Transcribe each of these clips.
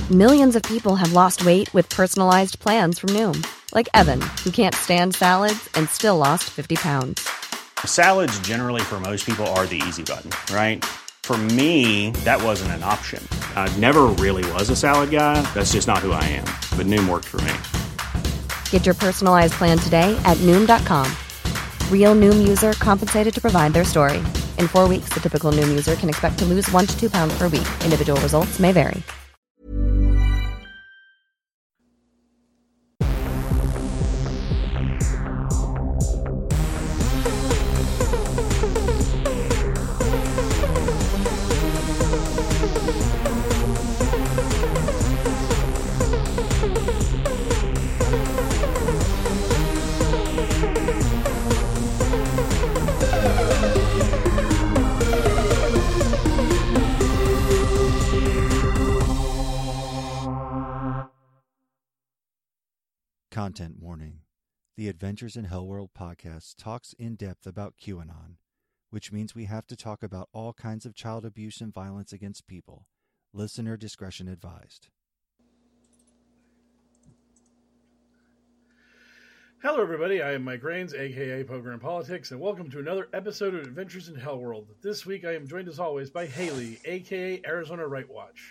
Millions of people have lost weight with personalized plans from Noom. Like Evan, who can't stand salads and still lost 50 pounds. Salads generally for most people are the easy button, right? For me, that wasn't an option. I never really was a salad guy. That's just not who I am. But Noom worked for me. Get your personalized plan today at Noom.com. Real Noom user compensated to provide their story. In 4 weeks, the typical Noom user can expect to lose 1 to 2 pounds per week. Individual results may vary. Content warning. The Adventures in Hellworld podcast talks in depth about QAnon, which means we have to talk about all kinds of child abuse and violence against people. Listener discretion advised. Hello, everybody. I am Mike Rains, a.k.a. Program Politics, and welcome to another episode of Adventures in Hellworld. This week, I am joined, as always, by Haley, a.k.a. Arizona Right Watch.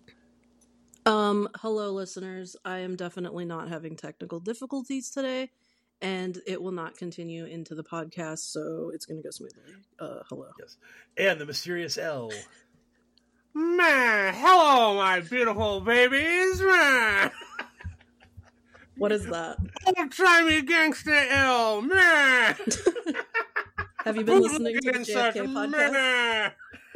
Hello, listeners. I am definitely not having technical difficulties today, and it will not continue into the podcast, so it's going to go smoothly. Hello. Yes. And the mysterious L. Hello, my beautiful babies. What is that? Old-timey gangster L. Have you been listening to the JFK podcast?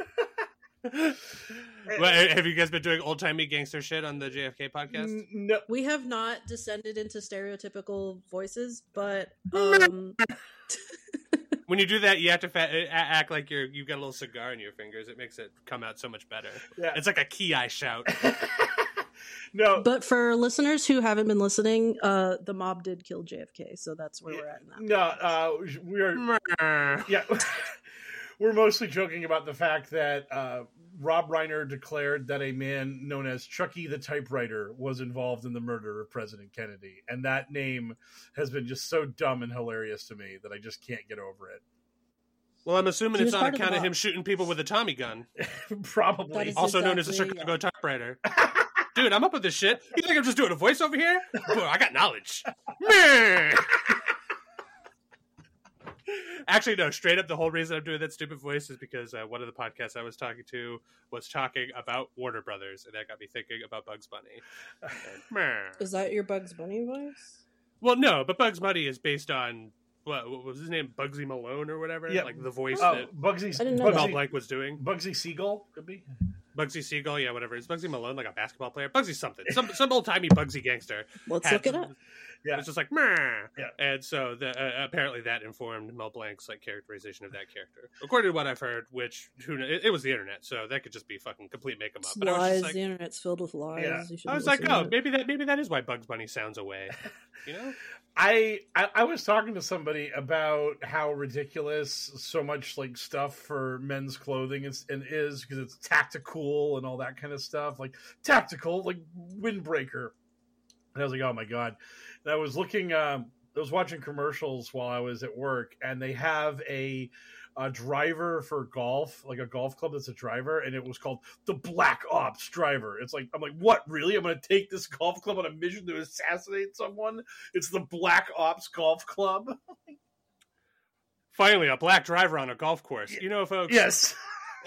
Well, have you guys been doing old-timey gangster shit on the JFK podcast? No. We have not descended into stereotypical voices, but When you do that, you have to act like you've got a little cigar in your fingers. It makes it come out so much better. Yeah. It's like a Ki shout. No. But for listeners who haven't been listening, the mob did kill JFK, so that's where we're at now. No, we are... Yeah. We're mostly joking about the fact that Rob Reiner declared that a man known as Chucky the Typewriter was involved in the murder of President Kennedy. And that name has been just so dumb and hilarious to me that I just can't get over it. Well, I'm assuming it's on account of him shooting people with a Tommy gun. Probably. Also known as the Chicago Typewriter. Dude, I'm up with this shit. You think I'm just doing a voice over here? Boy, I got knowledge. Actually, no, straight up, the whole reason I'm doing that stupid voice is because one of the podcasts I was talking to was talking about Warner Brothers, and that got me thinking about Bugs Bunny. Is that your Bugs Bunny voice? Well, no, but Bugs Bunny is based on, what was his name? Bugsy Malone or whatever? Yeah. Like the voice that Mel Blanc was doing. Bugsy Siegel, could be. Bugsy Siegel, yeah, whatever. Is Bugsy Malone like a basketball player? Bugsy something. Some old-timey Bugsy gangster. Let's look it up. Yeah. It's just like, meh. Yeah. And so apparently that informed Mel Blanc's like characterization of that character. According to what I've heard, which it was the internet, so that could just be fucking complete make 'em up. But Lies. I was just like, the internet's filled with lies. Yeah. I was like, oh, maybe that is why Bugs Bunny sounds away. You know? I was talking to somebody about how ridiculous so much like stuff for men's clothing is because it's tactical and all that kind of stuff, like tactical, like windbreaker. And I was like, oh my god. And I was looking, I was watching commercials while I was at work, and they have a driver for golf, like a golf club that's a driver, and it was called the Black Ops driver. It's like, I'm like, what, really? I'm going to take this golf club on a mission to assassinate someone? It's the Black Ops golf club? Finally, a black driver on a golf course. You know, folks. Yes.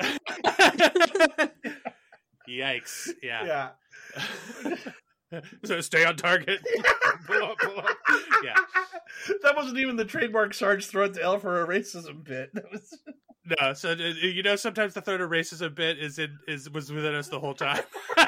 Yikes. Yeah. Yeah. So stay on target. Pull up. Yeah. That wasn't even the trademark Sarge throat to L for a racism bit. That was... No, so you know, sometimes the third of racism bit was within us the whole time.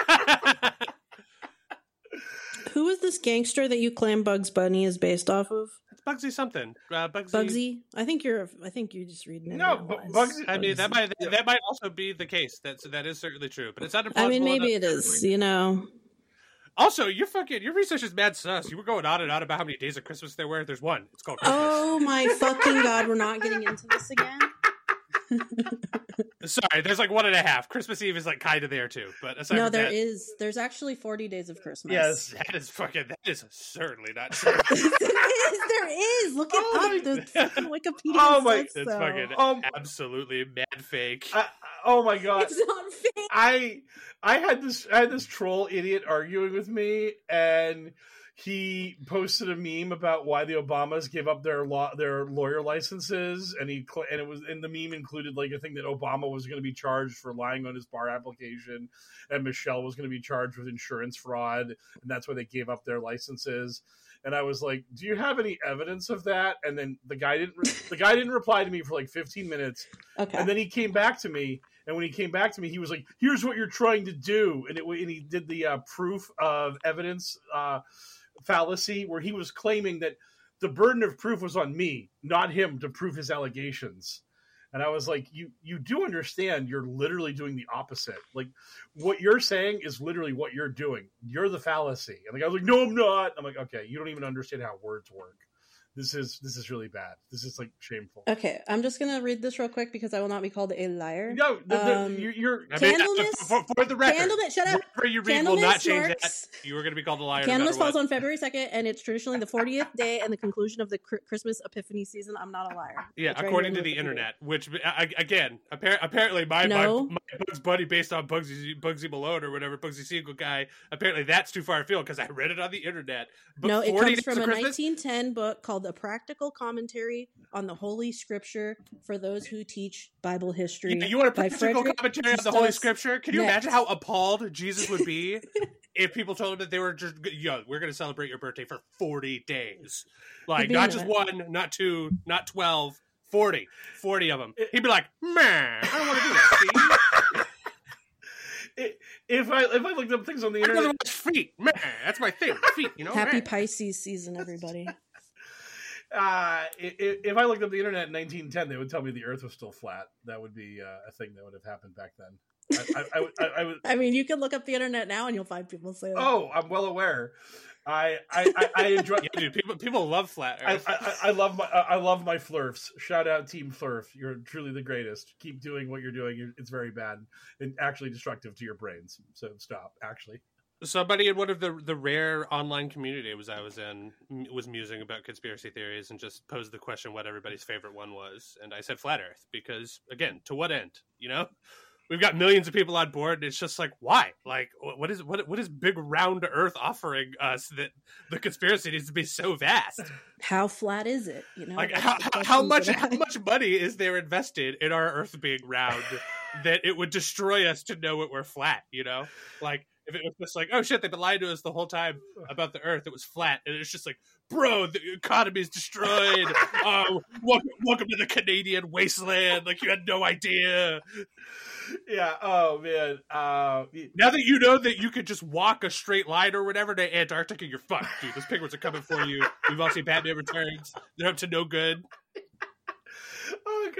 Who is this gangster that you claim Bugs Bunny is based off of? It's Bugsy something. Bugsy. I think you're just reading it. No, Bugsy. I mean, that might also be the case. That is certainly true, but it's not impossible. I mean, maybe it is. You know. Also, your research is mad sus. You were going on and on about how many days of Christmas there were. There's one. It's called Christmas. Oh my fucking god, we're not getting into this again. Sorry, there's like 1.5. Christmas Eve is like kind of there too, but aside No, from there that, is. There's actually 40 days of Christmas. Yes. that is certainly not true. there is. Look it up. The fucking Wikipedia Oh my- says It's so. fucking absolutely mad fake. Oh my god. It's not fake. I had this troll idiot arguing with me, and he posted a meme about why the Obamas gave up their lawyer licenses, and the meme included like a thing that Obama was going to be charged for lying on his bar application, and Michelle was going to be charged with insurance fraud, and that's why they gave up their licenses. And I was like, "Do you have any evidence of that?" And then the guy didn't reply to me for like 15 minutes. Okay. And then he came back to me, and when he came back to me, he was like, "Here's what you're trying to do," and he did the proof of evidence fallacy, where he was claiming that the burden of proof was on me, not him, to prove his allegations. And I was like, you do understand you're literally doing the opposite. Like, what you're saying is literally what you're doing. You're the fallacy. And the guy was like, "No, I'm not." I'm like, okay, you don't even understand how words work. This is really bad. This is like shameful. Okay, I'm just gonna read this real quick because I will not be called a liar. No, you're Candlemas. For the record, Candlemas. Shut up. whatever you read will Candlemas not change marks- that. You were going to be called a liar. Candlemas no matter falls what. on February 2nd, and it's traditionally the 40th day and the conclusion of the Christmas Epiphany season. I'm not a liar. Yeah, It's right according here to in the Wikipedia. internet, which apparently my Bugs Bunny based on Bugsy Malone or whatever Bugsy Siegel guy. Apparently that's too far afield because I read it on the internet. But No, it 40 comes Days from of a Christmas? 1910 book called A Practical Commentary on the Holy Scripture for Those Who Teach Bible History. Yeah, you want a by practical Frederick commentary on the Holy Justus Scripture? Can you Next. imagine how appalled Jesus would be if people told him that they were just, we're going to celebrate your birthday for 40 days. Like, be not into just it. 1, not 2, not 12, 40. 40 of them. He'd be like, man, I don't want to do that, see? if I looked up things on the I'd rather internet, watch feet. Man, that's my thing. Feet, Happy man. Pisces season, everybody. if I looked up the internet in 1910, they would tell me the Earth was still flat. That would be a thing that would have happened back then. I would. I mean, you can look up the internet now and you'll find people say that. Oh, I'm well aware. I enjoy. Yeah, dude, people love flat Earth. I love my Flurfs. Shout out Team Flurf. You're truly the greatest. Keep doing what you're doing. It's very bad and actually destructive to your brains. So stop. Actually, Somebody in one of the rare online community I was in was musing about conspiracy theories and just posed the question what everybody's favorite one was, and I said flat Earth because, again, to what end? We've got millions of people on board, and it's just like, why? Like, what is big round Earth offering us that the conspiracy needs to be so vast? How flat is it? Like, that's the how questions much that I- how much money is there invested in our Earth being round that it would destroy us to know it we're flat? Like, if it was just like, oh shit, they've been lying to us the whole time about the Earth, it was flat, and it's just like, bro, the economy's destroyed. Welcome to the Canadian wasteland. Like, you had no idea. yeah. Oh man. Now that you know that you could just walk a straight line or whatever to Antarctica, you're fucked, dude. Those penguins are coming for you. We've all seen Batman Returns. They're up to no good. Oh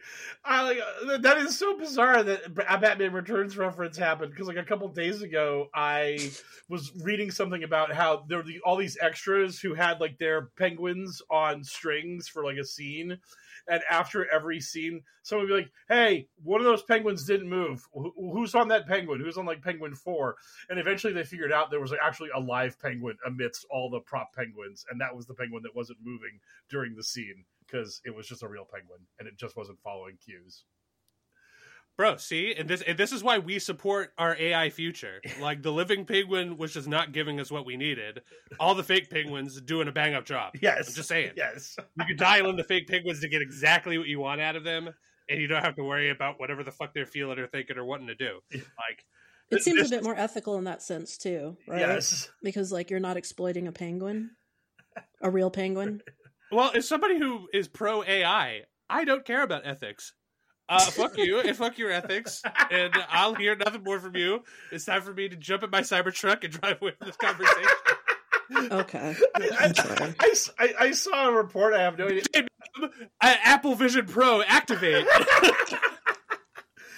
god, that is so bizarre that a Batman Returns reference happened because like a couple days ago I was reading something about how there were all these extras who had like their penguins on strings for like a scene, and after every scene someone would be like, "Hey, one of those penguins didn't move. Who's on that penguin? Who's on like penguin 4?" And eventually they figured out there was like actually a live penguin amidst all the prop penguins, and that was the penguin that wasn't moving during the scene. Because it was just a real penguin, and it just wasn't following cues. Bro, see? And this is why we support our AI future. Like, the living penguin was just not giving us what we needed. All the fake penguins doing a bang-up job. Yes. I'm just saying. Yes. You can dial in the fake penguins to get exactly what you want out of them, and you don't have to worry about whatever the fuck they're feeling or thinking or wanting to do. Like, It seems a bit more ethical in that sense too, right? Yes. Because like you're not exploiting a penguin, a real penguin. well, as somebody who is pro AI, I don't care about ethics. Fuck you and fuck your ethics, and I'll hear nothing more from you. It's time for me to jump in my Cybertruck and drive away from this conversation. Okay. I saw a report. I have no idea. Apple Vision Pro, activate.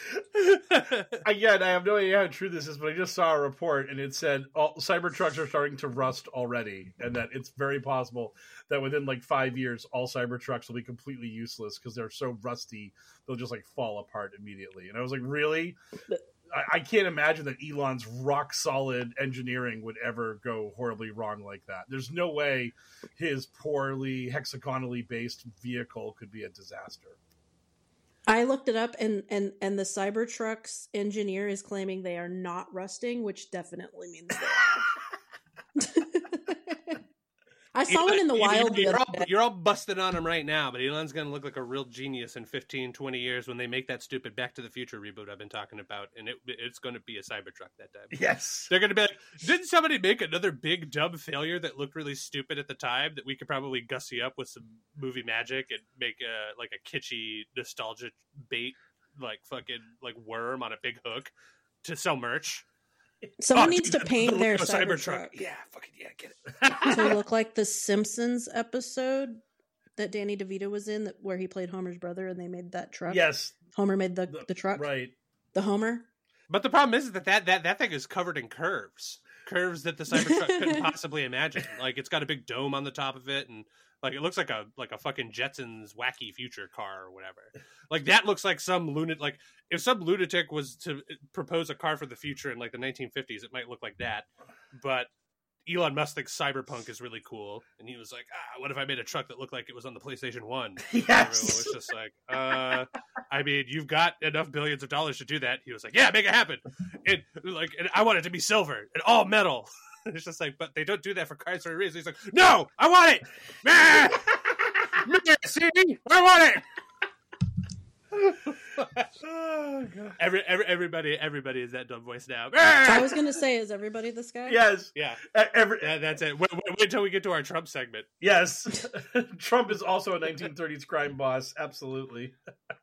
Again, I have no idea how true this is, but I just saw a report and it said Cybertrucks are starting to rust already, and that it's very possible that within like 5 years, all Cybertrucks will be completely useless because they're so rusty they'll just like fall apart immediately. And I was like, really? I can't imagine that Elon's rock solid engineering would ever go horribly wrong like that. There's no way his poorly hexagonally based vehicle could be a disaster. I looked it up, and the Cybertruck's engineer is claiming they are not rusting, which definitely means they are. I saw one in the wild the other day. You're all busted on him right now, but Elon's going to look like a real genius in 15, 20 years when they make that stupid Back to the Future reboot I've been talking about, and it's going to be a Cybertruck that time. Yes. They're going to be like, didn't somebody make another big dumb failure that looked really stupid at the time that we could probably gussy up with some movie magic and make like a kitschy nostalgia bait, like fucking like worm on a big hook to sell merch? Someone needs to paint their Cybertruck. Yeah, fucking yeah, get it. To look like the Simpsons episode that Danny DeVito was in, where he played Homer's brother, and they made that truck. Yes, Homer made the truck. Right, the Homer. But the problem is that thing is covered in curves that the Cybertruck couldn't possibly imagine. Like it's got a big dome on the top of it, and like it looks like a fucking Jetsons wacky future car or whatever. Like that looks like some lunatic. Like if some lunatic was to propose a car for the future in like the 1950s, it might look like that. But Elon Musk thinks cyberpunk is really cool, and he was like, what if I made a truck that looked like it was on the PlayStation 1? Yes. Everyone was just like, I mean, you've got enough billions of dollars to do that. He was like, yeah, make it happen. And I want it to be silver and all metal. It's just like, but they don't do that for cars for a reason. He's like, no, I want it. See, I want it. Oh, God. Everybody is that dumb voice now. I was going to say, is everybody this guy? Yes. Yeah. That's it. Wait until we get to our Trump segment. Yes. Trump is also a 1930s crime boss. Absolutely.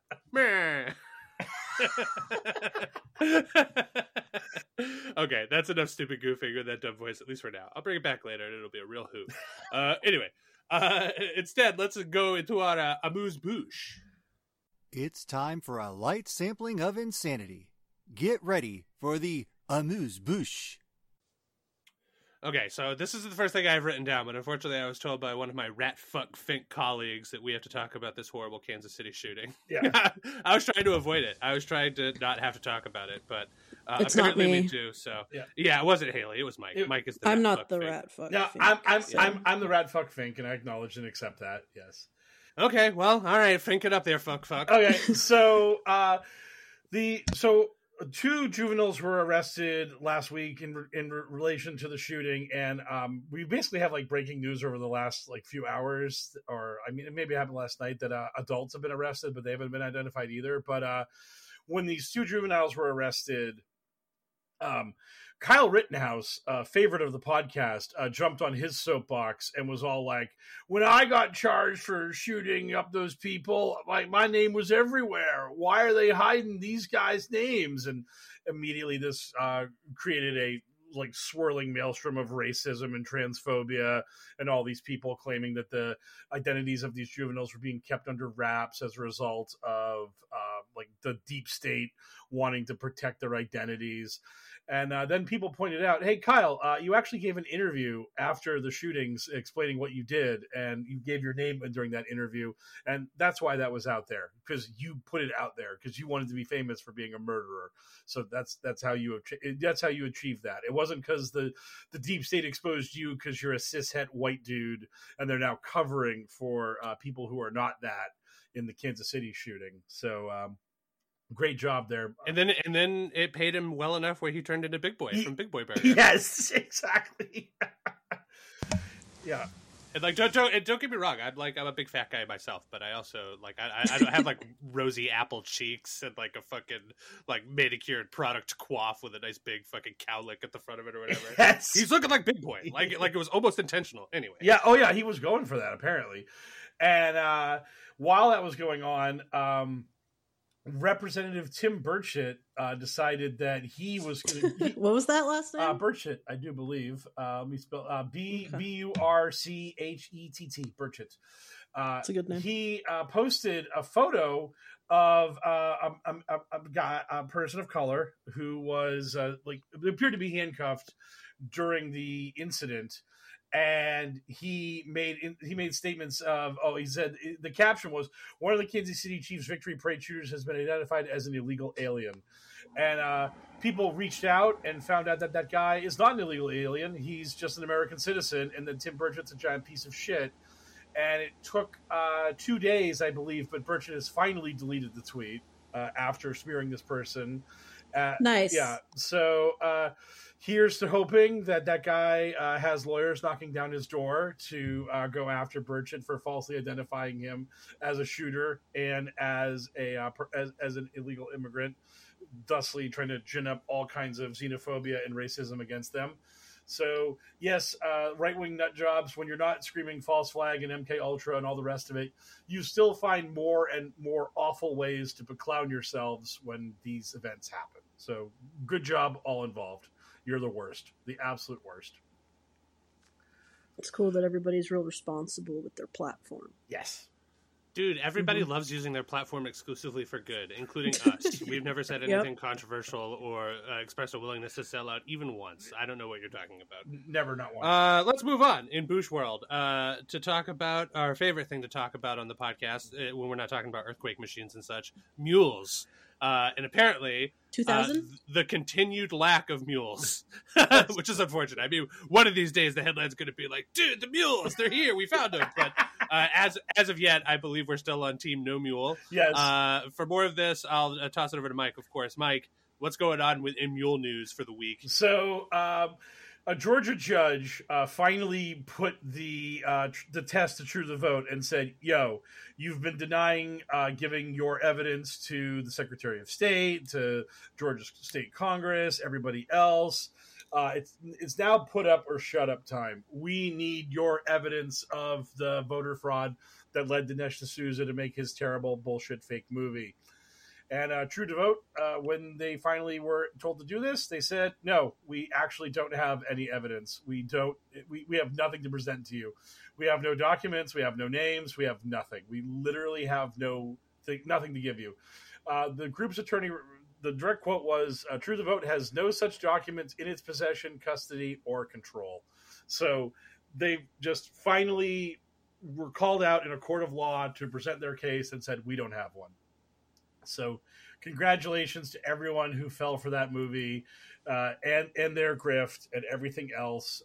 Okay, that's enough stupid goofing with that dumb voice, at least for now. I'll bring it back later and it'll be a real hoot. Anyway, instead, let's go into our amuse-bouche. It's time for a light sampling of insanity. Get ready for the amuse-bouche. Okay, so this is the first thing I've written down, but unfortunately I was told by one of my rat fuck Fink colleagues that we have to talk about this horrible Kansas City shooting. Yeah. I was trying to avoid it. I was trying to not have to talk about it, but it's apparently not me. we do. So yeah, it wasn't Haley. It was Mike. Mike is the I'm rat not fuck the Fink. rat fuck. No, Fink. I'm the rat fuck Fink, and I acknowledge and accept that. Yes. Okay, well, all right, Fink it up there, fuck. Okay, so two juveniles were arrested last week in relation to the shooting, and we basically have like breaking news over the last like few hours, or I mean, it maybe happened last night that adults have been arrested, but they haven't been identified either. But when these two juveniles were arrested, Kyle Rittenhouse, favorite of the podcast, jumped on his soapbox and was all like, when I got charged for shooting up those people, like my name was everywhere. Why are they hiding these guys' names? And immediately this created a like swirling maelstrom of racism and transphobia, and all these people claiming that the identities of these juveniles were being kept under wraps as a result of like the deep state wanting to protect their identities. And then people pointed out, hey, Kyle, you actually gave an interview after the shootings explaining what you did, and you gave your name during that interview. And that's why that was out there, because you put it out there, because you wanted to be famous for being a murderer. So that's how you achieved that. It wasn't because the deep state exposed you because you're a cishet white dude, and they're now covering for people who are not that in the Kansas City shooting. So great job there. And then it paid him well enough where he turned into Big Boy from Big Boy Burger. Yes, exactly. Yeah. And like don't get me wrong, I'm a big fat guy myself, but I also like I don't have like rosy apple cheeks and like a fucking like manicured product coif with a nice big fucking cowlick at the front of it or whatever. Yes. He's looking like Big Boy. Like it was almost intentional. Anyway. Yeah, oh yeah, he was going for that apparently. And while that was going on, Representative Tim Burchett decided that he was going to... What was that last name? Burchett, I do believe. Let me spell... B-U-R-C-H-E-T-T, Burchett. That's a good name. He posted a photo of a person of color who was appeared to be handcuffed during the incident. And he made statements of, he said the caption was, one of the Kansas City Chiefs victory parade shooters has been identified as an illegal alien. And people reached out and found out that that guy is not an illegal alien. He's just an American citizen, and that Tim Burchett's a giant piece of shit. And it took 2 days, I believe, but Burchett has finally deleted the tweet after smearing this person. Nice. Yeah. So here's to hoping that that guy has lawyers knocking down his door to go after Burchett for falsely identifying him as a shooter and as an illegal immigrant, thusly trying to gin up all kinds of xenophobia and racism against them. So yes, right-wing nut jobs, when you're not screaming false flag and MK Ultra and all the rest of it, you still find more and more awful ways to beclown yourselves when these events happen. So good job, all involved. You're the worst, the absolute worst. It's cool that everybody's real responsible with their platform. Yes. Dude, everybody loves using their platform exclusively for good, including us. We've never said anything controversial or expressed a willingness to sell out even once. I don't know what you're talking about. Never, not once. Let's move on in Boosh World to talk about our favorite thing to talk about on the podcast when we're not talking about earthquake machines and such, mules. And apparently 2000? The continued lack of mules, which is unfortunate. I mean, one of these days the headline's going to be like, dude, the mules, they're here, we found them. But as of yet, I believe we're still on team no mule. Yes. For more of this, I'll toss it over to Mike, of course. Mike, what's going on in mule news for the week? So a Georgia judge finally put the test to true the vote and said, yo, you've been denying giving your evidence to the Secretary of State, to Georgia State Congress, everybody else. It's now put up or shut up time. We need your evidence of the voter fraud that led Dinesh D'Souza to make his terrible bullshit fake movie. And True to Vote, when they finally were told to do this, they said, no, we actually don't have any evidence. We have nothing to present to you. We have no documents. We have no names. We have nothing. We literally have nothing to give you. The group's attorney, the direct quote was, True to Vote has no such documents in its possession, custody, or control. So they just finally were called out in a court of law to present their case and said, we don't have one. So congratulations to everyone who fell for that movie and their grift and everything else.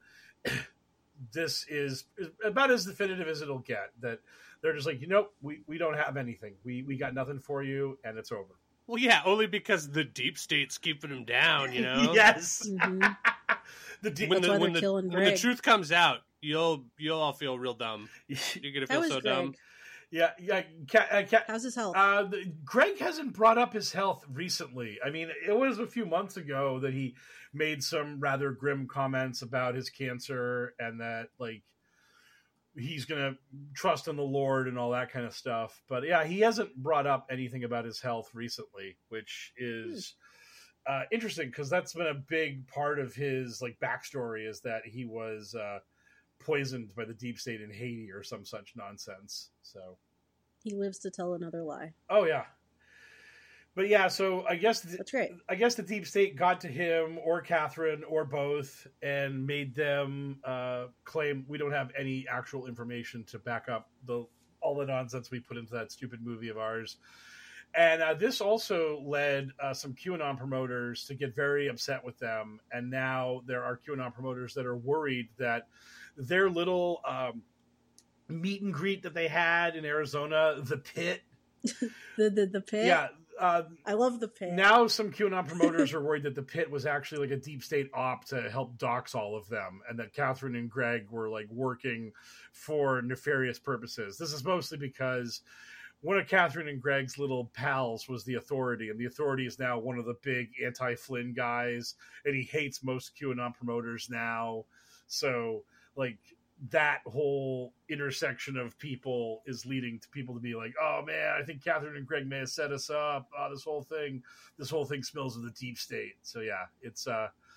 This is about as definitive as it'll get, that they're just like, we don't have anything. We got nothing for you, and it's over. Well, yeah, only because the deep state's keeping them down, Yes. Mm-hmm. When the truth comes out, you'll all feel real dumb. You're gonna feel so dumb. Yeah. How's his health? Greg hasn't brought up his health recently. I mean, it was a few months ago that he made some rather grim comments about his cancer and that, like, he's going to trust in the Lord and all that kind of stuff. But yeah, he hasn't brought up anything about his health recently, which is interesting because that's been a big part of his backstory, is that he was poisoned by the deep state in Haiti or some such nonsense. So he lives to tell another lie. Oh yeah. But yeah, so I guess that's great. I guess the deep state got to him or Catherine or both and made them claim we don't have any actual information to back up all the nonsense we put into that stupid movie of ours. And this also led some QAnon promoters to get very upset with them. And now there are QAnon promoters that are worried that their little meet and greet that they had in Arizona, the Pit. the Pit? Yeah. I love the Pit. Now some QAnon promoters are worried that the Pit was actually a deep state op to help dox all of them, and that Catherine and Greg were working for nefarious purposes. This is mostly because one of Catherine and Greg's little pals was the Authority, and the Authority is now one of the big anti-Flynn guys, and he hates most QAnon promoters now. So, that whole intersection of people is leading to people to be like, oh man, I think Catherine and Greg may have set us up. This whole thing smells of the deep state. So yeah, it's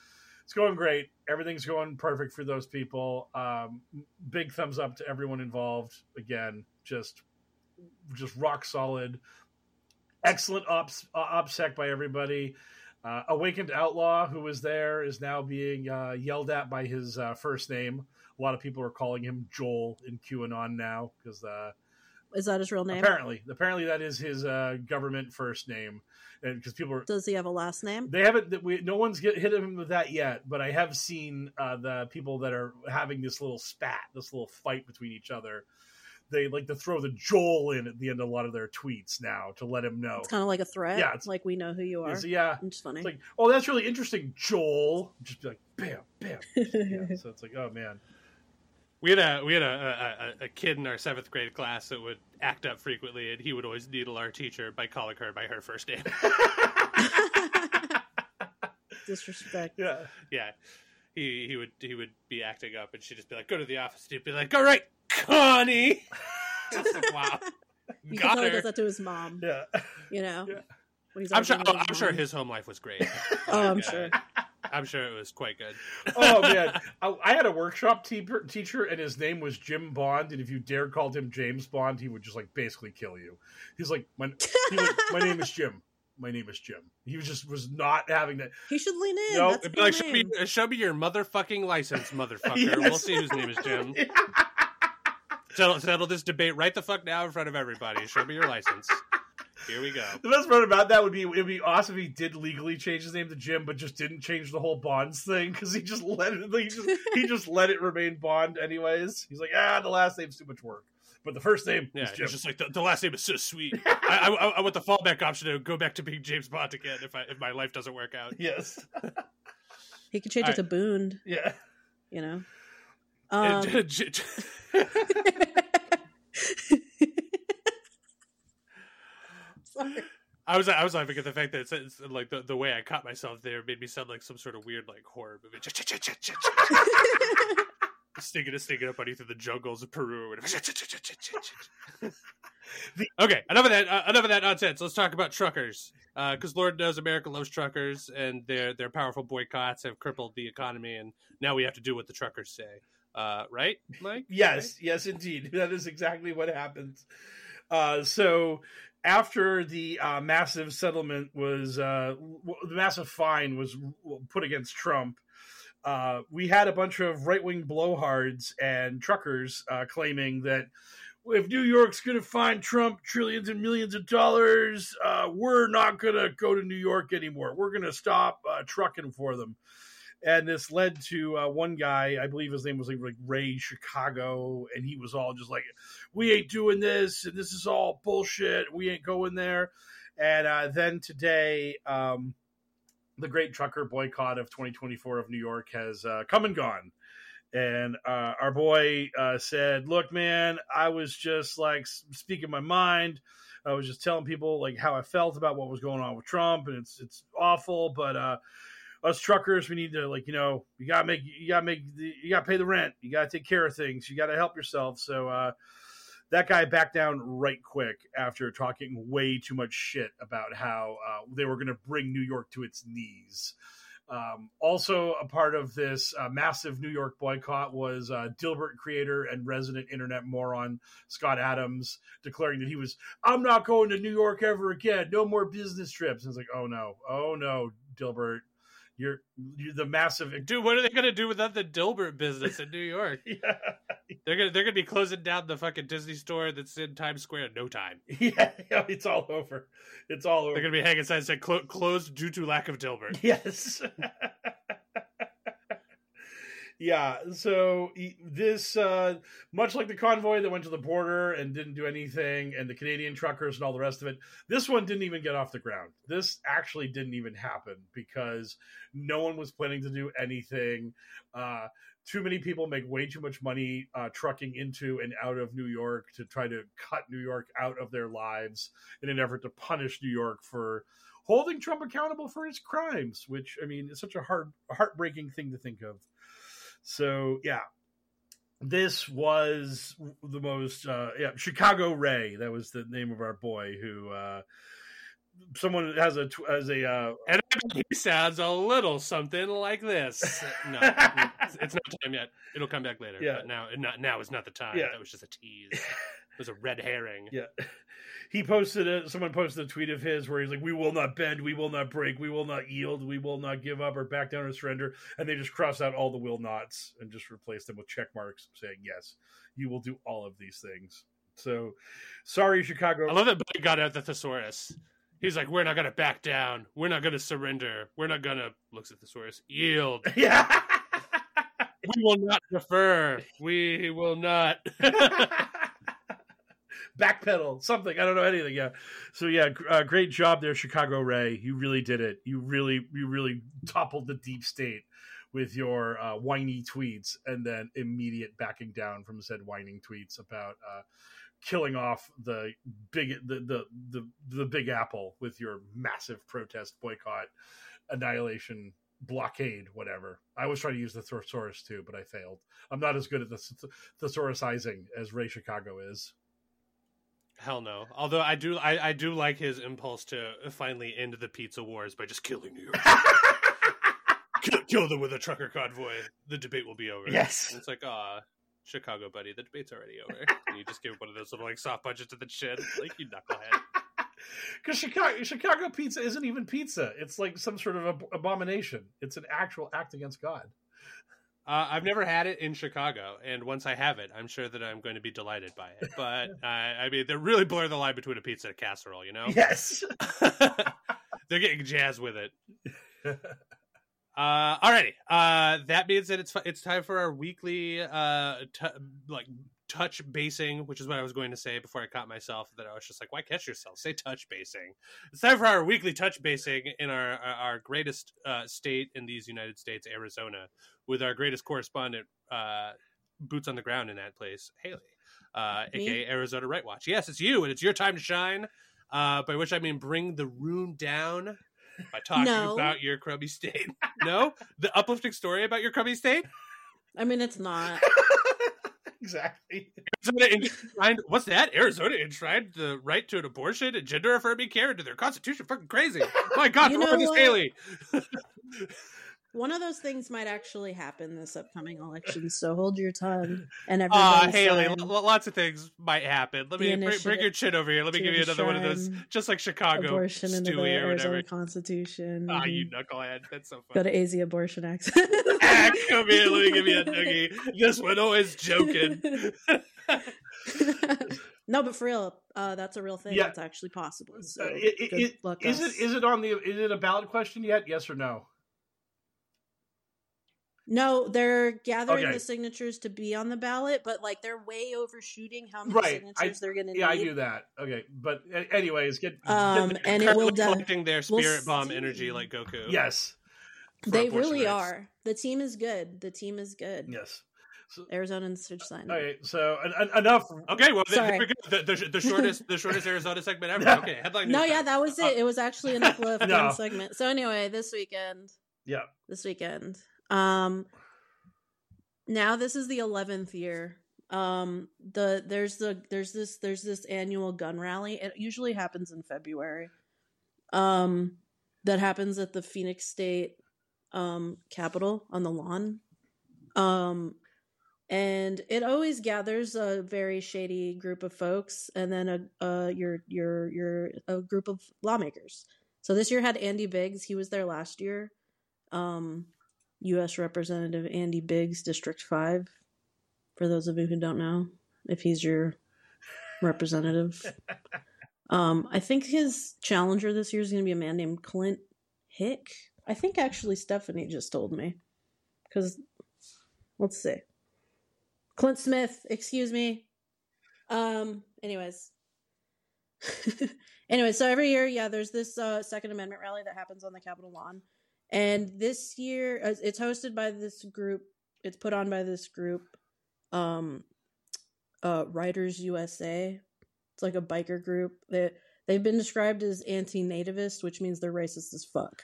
It's going great. Everything's going perfect for those people. Big thumbs up to everyone involved. Again, just rock solid. Excellent OPSEC by everybody. Awakened Outlaw, who was there, is now being yelled at by his first name. A lot of people are calling him Joel in QAnon now because is that his real name? Apparently that is his government first name. And because people are, does he have a last name? They haven't. No one's hit him with that yet. But I have seen the people that are having this little spat, this little fight between each other. They like to throw the Joel in at the end of a lot of their tweets now to let him know. It's kind of like a threat. Yeah, it's like we know who you are. Yeah, it's funny. It's like, oh, that's really interesting, Joel. Just be like, bam, bam. Yeah, so it's like, oh man. We had a kid in our 7th grade class that would act up frequently, and he would always needle our teacher by calling her by her first name. Disrespect. Yeah. He would be acting up, and she'd just be like, "Go to the office." He'd be like, "All right, Connie." It's like, wow. You can tell he does that to his mom. Yeah. You know. Yeah. I'm sure his home life was great. I'm sure. I'm sure it was quite good. Oh man, I had a workshop teacher, and his name was Jim Bond. And if you dared called him James Bond, he would just like basically kill you. He's like, my name is Jim. My name is Jim. He was not having that. He should lean in. No, That's it'd be like, show me your motherfucking license, motherfucker. Yes. We'll see whose name is Jim. Settle this debate right the fuck now in front of everybody. Show me your license. Here we go. The best part about that would be awesome if he did legally change his name to Jim, but just didn't change the whole Bonds thing because he just let it remain Bond anyways. He's like, the last name's too much work, but the first name is Jim. It's just like the last name is so sweet. I want the fallback option to go back to being James Bond again if my life doesn't work out. Yes. He could change it to Boone. Yeah. You know. Sorry. I was laughing at the fact that it's like the way I caught myself there made me sound like some sort of weird like horror movie. Sneaking up on you through the jungles of Peru. Okay, enough of that nonsense. Let's talk about truckers. Because Lord knows America loves truckers, and their powerful boycotts have crippled the economy, and now we have to do what the truckers say. Right, Mike? Yes, right? Yes, indeed. That is exactly what happens. So after the massive settlement was, the massive fine was put against Trump, we had a bunch of right-wing blowhards and truckers claiming that if New York's going to fine Trump trillions and millions of dollars, we're not going to go to New York anymore. We're going to stop trucking for them. And this led to one guy, I believe his name was like Ray Chicago, and he was all just like, we ain't doing this, and this is all bullshit. We ain't going there. And then today, the great trucker boycott of 2024 of New York has come and gone. And our boy said, look, man, I was just like speaking my mind. I was just telling people like how I felt about what was going on with Trump, and it's awful, but us truckers, we need to you gotta pay the rent. You gotta take care of things. You gotta help yourself. So that guy backed down right quick after talking way too much shit about how they were going to bring New York to its knees. Also a part of this massive New York boycott was Dilbert creator and resident internet moron Scott Adams declaring that I'm not going to New York ever again. No more business trips. And it's like, oh no, Dilbert. You're the massive dude. What are they gonna do without the Dilbert business in New York? Yeah, they're gonna be closing down the fucking Disney store that's in Times Square in no time. Yeah, it's all over. It's all over. They're gonna be hanging signs saying closed due to lack of Dilbert. Yes. Yeah, so this, much like the convoy that went to the border and didn't do anything, and the Canadian truckers and all the rest of it, this one didn't even get off the ground. This actually didn't even happen because no one was planning to do anything. Too many people make way too much money trucking into and out of New York to try to cut New York out of their lives in an effort to punish New York for holding Trump accountable for his crimes, which, I mean, is such a heartbreaking thing to think of. So, yeah, this was the most, Chicago Ray. That was the name of our boy who, someone has a, and He sounds a little something like this. No, it's not time yet. It'll come back later. Yeah. But now is not the time. Yeah. That was just a tease. It was a red herring. Yeah. Someone posted a tweet of his where he's like, "We will not bend, we will not break, we will not yield, we will not give up or back down or surrender." And they just crossed out all the will nots and just replaced them with check marks saying, "Yes, you will do all of these things." So, sorry, Chicago. I love that Buddy got out the thesaurus. He's like, "We're not going to back down. We're not going to surrender. We're not going to," looks at the thesaurus, "yield. Yeah. We will not defer. We will not." Backpedal, something. I don't know anything. Yeah. So yeah, great job there, Chicago Ray. You really did it. You really toppled the deep state with your whiny tweets, and then immediate backing down from said whining tweets about killing off the Big Apple with your massive protest, boycott, annihilation, blockade, whatever. I was trying to use the thesaurus too, but I failed. I'm not as good at the thesaurusizing as Ray Chicago is. Hell no. Although I do like his impulse to finally end the pizza wars by just killing New York. Kill them with a trucker convoy. The debate will be over. Yes. And it's like, Chicago, buddy, the debate's already over. And you just give one of those little like soft punches to the chin, like you knucklehead. Because Chicago pizza isn't even pizza. It's like some sort of abomination. It's an actual act against God. I've never had it in Chicago, and once I have it, I'm sure that I'm going to be delighted by it. But I mean, they're really blur the line between a pizza and a casserole, you know? Yes. They're getting jazzed with it. Alrighty. That means that it's time for our weekly touch basing, which is what I was going to say before I caught myself. That I was just like, why catch yourself? Say touch basing. It's time for our weekly touch basing in our greatest state in these United States, Arizona, with our greatest correspondent, boots on the ground in that place, Haley, aka Arizona Right Watch. Yes, it's you, and it's your time to shine. By which I mean bring the room down by talking about your crummy state. No? The uplifting story about your crummy state? I mean, it's not. Exactly. What's that? Arizona enshrined the right to an abortion and gender affirming care into their constitution. Fucking crazy. My God, more this Haley. One of those things might actually happen this upcoming election, so hold your tongue. And everybody, Haley, lots of things might happen. Let me bring your chin over here. Let me give you another one of those, just like Chicago, abortion into the Arizona Constitution. You knucklehead! That's so funny. Go to AZ Abortion Access. Come here, let me give you a noogie. This one always joking. No, but for real, that's a real thing. Yeah. That's actually possible. So good luck. Is it a ballot question yet? Yes or no? No, they're gathering the signatures to be on the ballot, but like they're way overshooting how many signatures they're going to need. Yeah, I knew that. Okay, but anyways, and it will collecting their spirit bomb energy like Goku. Yes, they really are. The team is good. Yes. So, Arizonans should sign. Okay, so enough. Okay, well, there we go. The shortest Arizona segment ever. Okay, headline. No, yeah, that was it. It was actually an uplifting segment. So anyway, this weekend. Now this is the 11th year. There's this annual gun rally. It usually happens in February. That happens at the Phoenix State Capitol on the lawn. And it always gathers a very shady group of folks, and then a group of lawmakers. So this year had Andy Biggs. He was there last year. U.S. Representative Andy Biggs, District 5, for those of you who don't know, if he's your representative. I think his challenger this year is going to be a man named Clint Hick. I think actually Stephanie just told me. Because, let's see. Clint Smith, excuse me. Anyways. Anyway, so every year, there's this Second Amendment rally that happens on the Capitol lawn. And this year, it's hosted by this group. It's put on by this group, Riders USA. It's like a biker group. They've been described as anti-nativist, which means they're racist as fuck.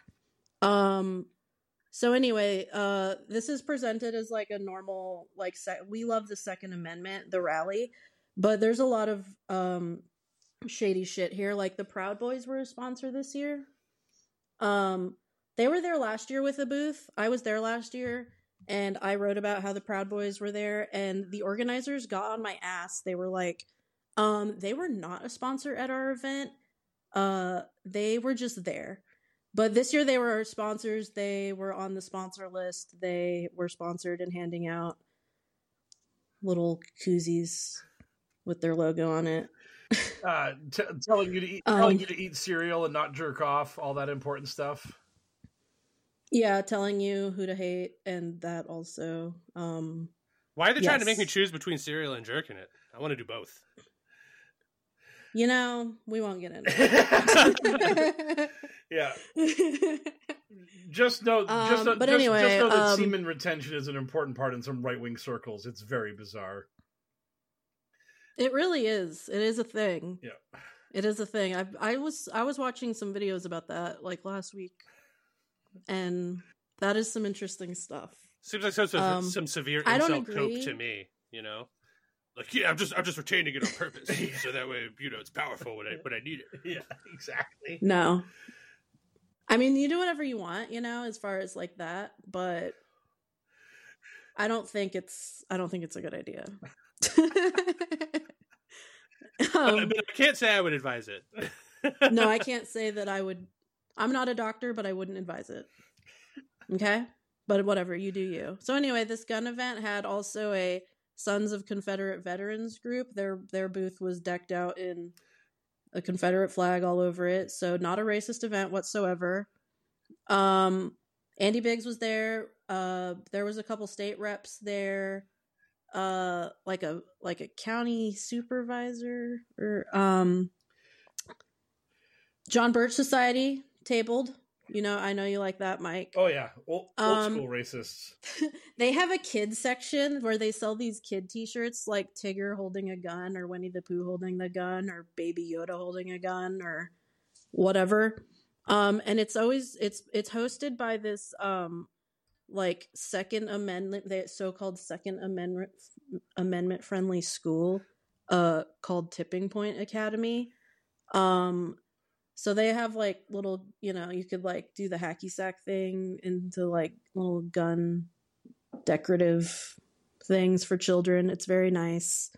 So anyway, this is presented as like a normal, like, we love the Second Amendment, the rally, but there's a lot of shady shit here. Like the Proud Boys were a sponsor this year. They were there last year with a booth. I was there last year, and I wrote about how the Proud Boys were there, and the organizers got on my ass. They were like, they were not a sponsor at our event. They were just there. But this year they were our sponsors. They were on the sponsor list. They were sponsored and handing out little koozies with their logo on it. Telling you to eat cereal and not jerk off, all that important stuff. Yeah, telling you who to hate, and that also. Why are they trying to make me choose between cereal and jerking it? I want to do both. You know, we won't get into it. Yeah. Just know that semen retention is an important part in some right-wing circles. It's very bizarre. It really is. It is a thing. Yeah. It is a thing. I was watching some videos about that like last week, and that is some interesting stuff. Seems like some severe incel cope to me, you know? Like, yeah, I'm just retaining it on purpose, so that way, you know, it's powerful when I need it. Yeah, exactly. No, I mean, you do whatever you want, you know, as far as like that, but I don't think it's a good idea. But I can't say I would advise it. No, I can't say that I would. I'm not a doctor, but I wouldn't advise it. Okay, but whatever, you do you. So anyway, this gun event had also a Sons of Confederate Veterans group. Their booth was decked out in a Confederate flag all over it, so not a racist event whatsoever. Andy Biggs was there. There was a couple state reps there, like a county supervisor, or John Birch Society tabled. You know, I know you like that, Mike. Oh yeah, old school racists. They have a kids section where they sell these kid T-shirts, like Tigger holding a gun, or Winnie the Pooh holding the gun, or Baby Yoda holding a gun, or whatever. And it's hosted by this like Second Amendment, the so-called Second Amendment friendly school, called Tipping Point Academy. So they have like little, you know, you could like do the hacky sack thing into like little gun decorative things for children. It's very nice.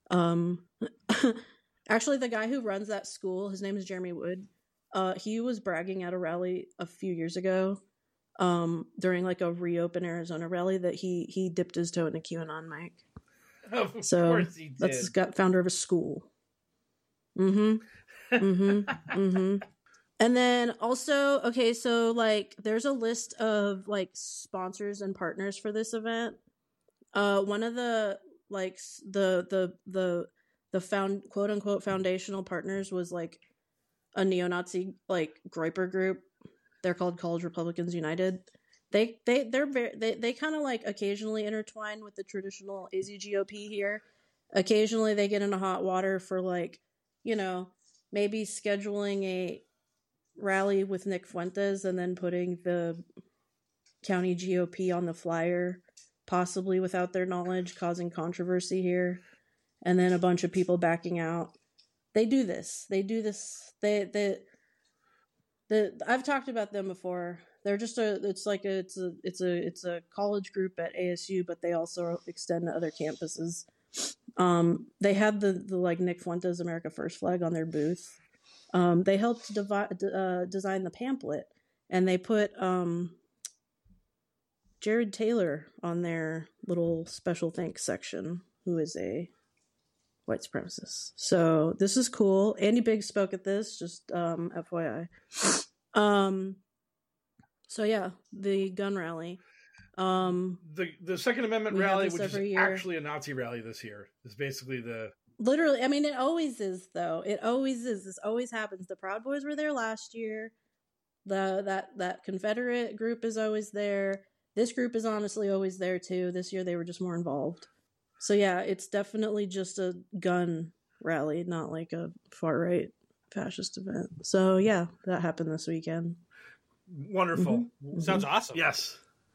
Actually, the guy who runs that school, his name is Jeremy Wood. He was bragging at a rally a few years ago, during like a Reopen Arizona rally, that he dipped his toe in a QAnon mic. Of course he did. That's the founder of a school. Mm-hmm. And then also, okay, so like there's a list of like sponsors and partners for this event. One of the like the quote unquote foundational partners was like a neo-Nazi like Groyper group. They're called College Republicans United. They're very kind of like occasionally intertwine with the traditional AZGOP here. Occasionally they get into hot water for like, you know, maybe scheduling a rally with Nick Fuentes and then putting the county GOP on the flyer, possibly without their knowledge, causing controversy here, and then a bunch of people backing out. They do this. I've talked about them before. They're just it's a college group at ASU, but they also extend to other campuses. They had the like Nick Fuentes America First flag on their booth. They helped design the pamphlet, and they put Jared Taylor on their little special thanks section, who is a white supremacist. So this is cool. Andy Biggs spoke at this, just FYI. So yeah, the gun rally. The Second Amendment rally, which is actually a Nazi rally this year, is basically literally. I mean, it always is, though. It always is. This always happens. The Proud Boys were there last year. That Confederate group is always there. This group is honestly always there too. This year they were just more involved. So yeah, it's definitely just a gun rally, not like a far right fascist event. So yeah, that happened this weekend. Wonderful. Mm-hmm. Sounds awesome. Yes.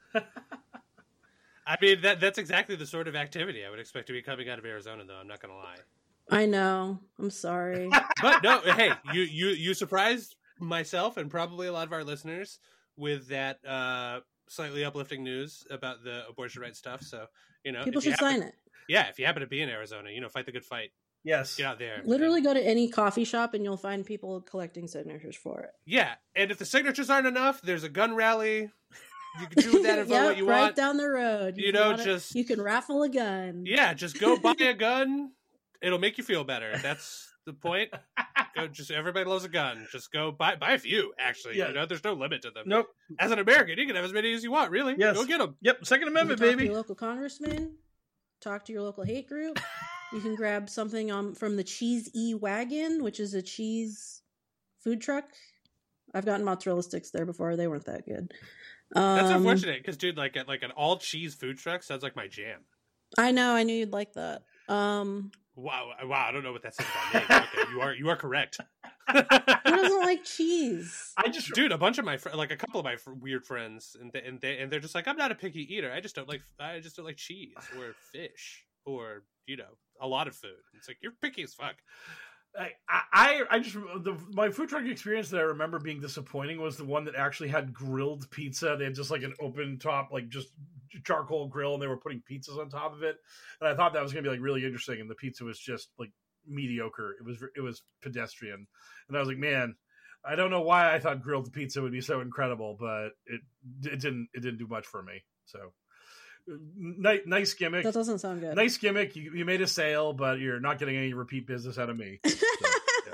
I mean, that's exactly the sort of activity I would expect to be coming out of Arizona, though. I'm not going to lie. I know. I'm sorry. But no, hey, you surprised myself and probably a lot of our listeners with that slightly uplifting news about the abortion rights stuff. So, people should sign it. Yeah, if you happen to be in Arizona, fight the good fight. Yes. Get out there. Literally go to any coffee shop and you'll find people collecting signatures for it. Yeah, and if the signatures aren't enough, there's a gun rally. You can do with that info what you right want. down the road. You can raffle a gun. Yeah, just go buy a gun. It'll make you feel better. That's the point. Everybody loves a gun. Just go buy a few. Actually, there's no limit to them. Nope. As an American, you can have as many as you want. Really, yes. Go get them. Yep. Second Amendment, talk baby. To your local congressman. Talk to your local hate group. You can grab something from the Cheese E-Wagon, which is a cheese food truck. I've gotten mozzarella sticks there before. They weren't that good. That's unfortunate because, dude, like an all cheese food truck sounds like my jam. I know. I knew you'd like that. Wow! I don't know what that says about me. Okay, you are correct. Who doesn't like cheese? Dude, a bunch of my like a couple of my weird friends, and they're just like, I'm not a picky eater. I just don't like cheese or fish or a lot of food. It's like, you're picky as fuck. My food truck experience that I remember being disappointing was the one that actually had grilled pizza. They had just like an open top, like just charcoal grill, and they were putting pizzas on top of it. And I thought that was going to be like really interesting. And the pizza was just like mediocre. It was pedestrian. And I was like, man, I don't know why I thought grilled pizza would be so incredible, but it didn't do much for me. So nice gimmick. That doesn't sound good. Nice gimmick. You made a sale, but you're not getting any repeat business out of me. So, yeah.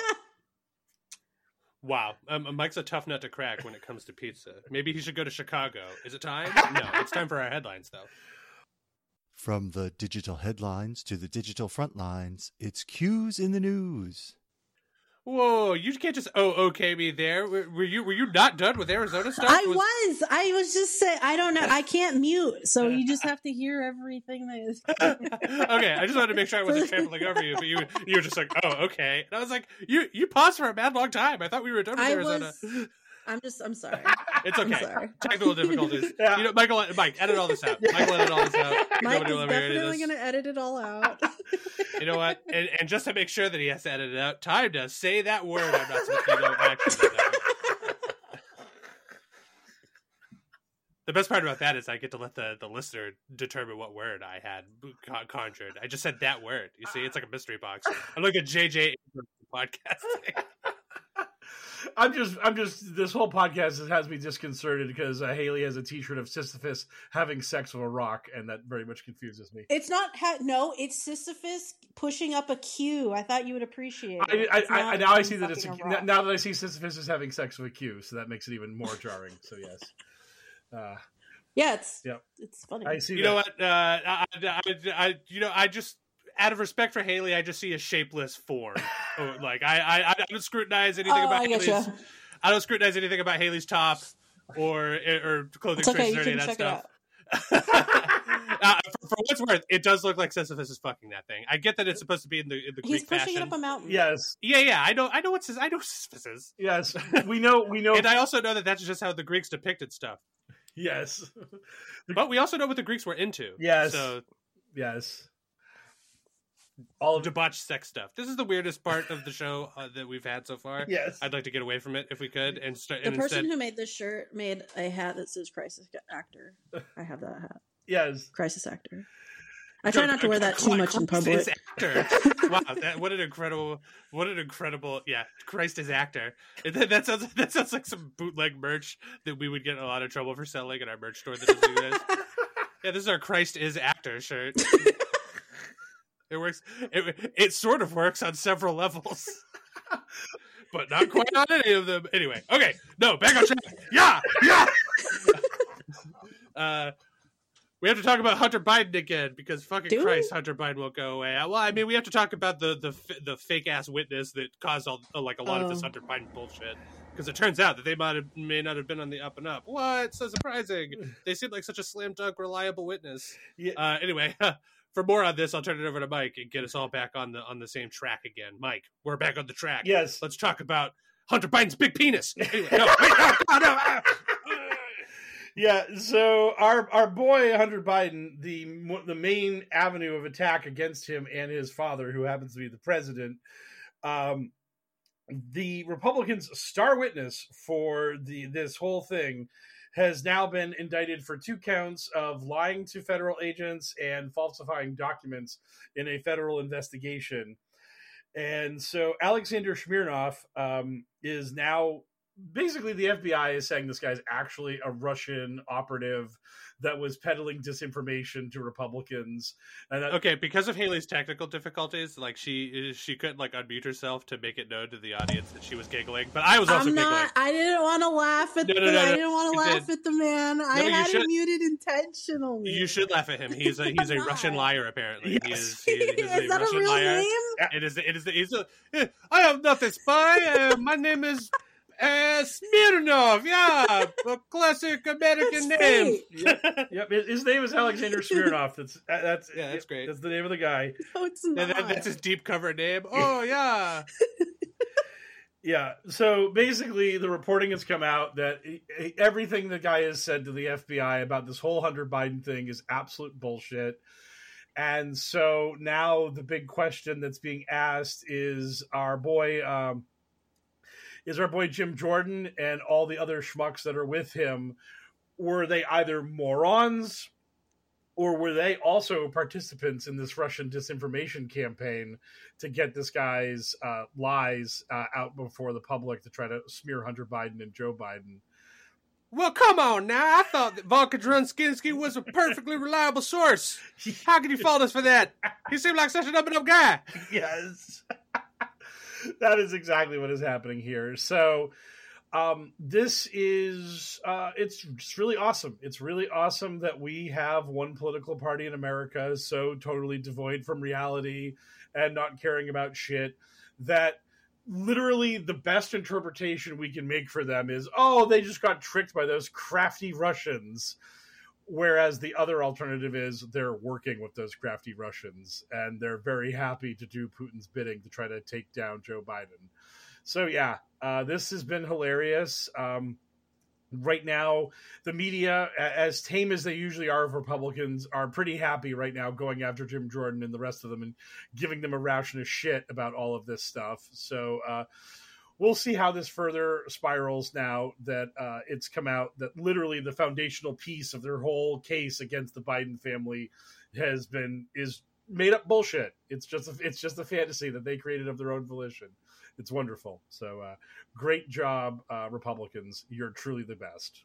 Wow. Mike's a tough nut to crack when it comes to pizza. Maybe he should go to Chicago. Is it time? No, it's time for our headlines, though. From the digital headlines to the digital front lines, it's Q's in the news. Whoa, you can't just okay me there. Were you not done with Arizona stuff? I was just saying, I don't know. I can't mute, so you just have to hear everything that is. Okay, I just wanted to make sure I wasn't trampling over you, but you were just like, oh, okay. And I was like, you paused for a mad long time. I thought we were done with Arizona. I'm sorry. It's okay. I'm sorry. Technical difficulties. Yeah. Mike, edit all this out. Michael, edit all this out. Mike is definitely going to edit it all out. You know what? And just to make sure that he has to edit it out, time to say that word. I'm not supposed to actually. The best part about that is I get to let the listener determine what word I had conjured. I just said that word. You see, it's like a mystery box. I'm like a JJ podcasting. I'm just. This whole podcast has me disconcerted because Haley has a T-shirt of Sisyphus having sex with a rock, and that very much confuses me. It's not. No, it's Sisyphus pushing up a Q. I thought you would appreciate it. Now I see that it's now that I see Sisyphus is having sex with a Q, so that makes it even more jarring. So yes. Yeah, it's funny. I see. You know what? I just, out of respect for Haley, I just see a shapeless form. Like I don't scrutinize anything about Haley's. I don't scrutinize anything about Haley's top or clothing choices or any of that stuff. For what's worth, it does look like Sisyphus is fucking that thing. I get that it's supposed to be in the Greek He's pushing fashion. it up a mountain. Yes. Yeah. I know Sisyphus is. Yes. We know. And I also know that that's just how the Greeks depicted stuff. Yes. But we also know what the Greeks were into. Yes. So yes. All debauched sex stuff. This is the weirdest part of the show that we've had so far. Yes. I'd like to get away from it if we could. And the person who made this shirt made a hat that says "Crisis Actor." I have that hat. Yes. Crisis Actor. I try not to wear that too much in public. Actor. Wow, what an incredible, yeah. Christ is actor. That sounds like some bootleg merch that we would get in a lot of trouble for selling in our merch store that doesn't do this. Yeah, this is our Christ is actor shirt. It works. It sort of works on several levels, but not quite on any of them. Anyway, okay, no, back on track. Yeah. We have to talk about Hunter Biden again because fucking Christ, Hunter Biden won't go away. Well, I mean, we have to talk about the fake ass witness that caused a lot of this Hunter Biden bullshit. Because it turns out that they may not have been on the up and up. What? So surprising. They seem like such a slam dunk, reliable witness. Yeah. Anyway, for more on this, I'll turn it over to Mike and get us all back on the same track again. Mike, we're back on the track. Yes. Let's talk about Hunter Biden's big penis. Anyway, no. Yeah, so our boy Hunter Biden, the main avenue of attack against him and his father, who happens to be the president, the Republicans' star witness for this whole thing has now been indicted for 2 counts of lying to federal agents and falsifying documents in a federal investigation. And so Alexander Smirnov is now, basically the FBI is saying this guy's actually a Russian operative that was peddling disinformation to Republicans. And that, okay, because of Haley's technical difficulties, like she couldn't like unmute herself to make it known to the audience that she was giggling. But I was also giggling. I didn't want to laugh at I didn't want to laugh at the man. I had him muted intentionally. You should laugh at him. He's a Russian liar, apparently. Yes. Is that a real liar. name? I am not a spy. My name is Smirnov, yeah, a classic American name. Yep. His name is Alexander Smirnov. That's great. That's the name of the guy. No, it's not. And that's his deep cover name. Oh yeah. Yeah. So basically, the reporting has come out that everything the guy has said to the FBI about this whole Hunter Biden thing is absolute bullshit. And so now the big question that's being asked is our boy Jim Jordan and all the other schmucks that are with him, were they either morons or were they also participants in this Russian disinformation campaign to get this guy's lies out before the public to try to smear Hunter Biden and Joe Biden? Well, come on now. I thought that Volker Drunskinsky was a perfectly reliable source. How can you fault us for that? He seemed like such an up-and-up guy. Yes. That is exactly what is happening here. So this is it's really awesome. It's really awesome that we have one political party in America so totally devoid from reality and not caring about shit that literally the best interpretation we can make for them is, oh, they just got tricked by those crafty Russians. Whereas the other alternative is they're working with those crafty Russians and they're very happy to do Putin's bidding to try to take down Joe Biden. So yeah, this has been hilarious. Right now, the media, as tame as they usually are of Republicans, are pretty happy right now going after Jim Jordan and the rest of them and giving them a ration of shit about all of this stuff. So we'll see how this further spirals now that it's come out that literally the foundational piece of their whole case against the Biden family is made up bullshit. It's just a fantasy that they created of their own volition. It's wonderful. So great job, Republicans. You're truly the best.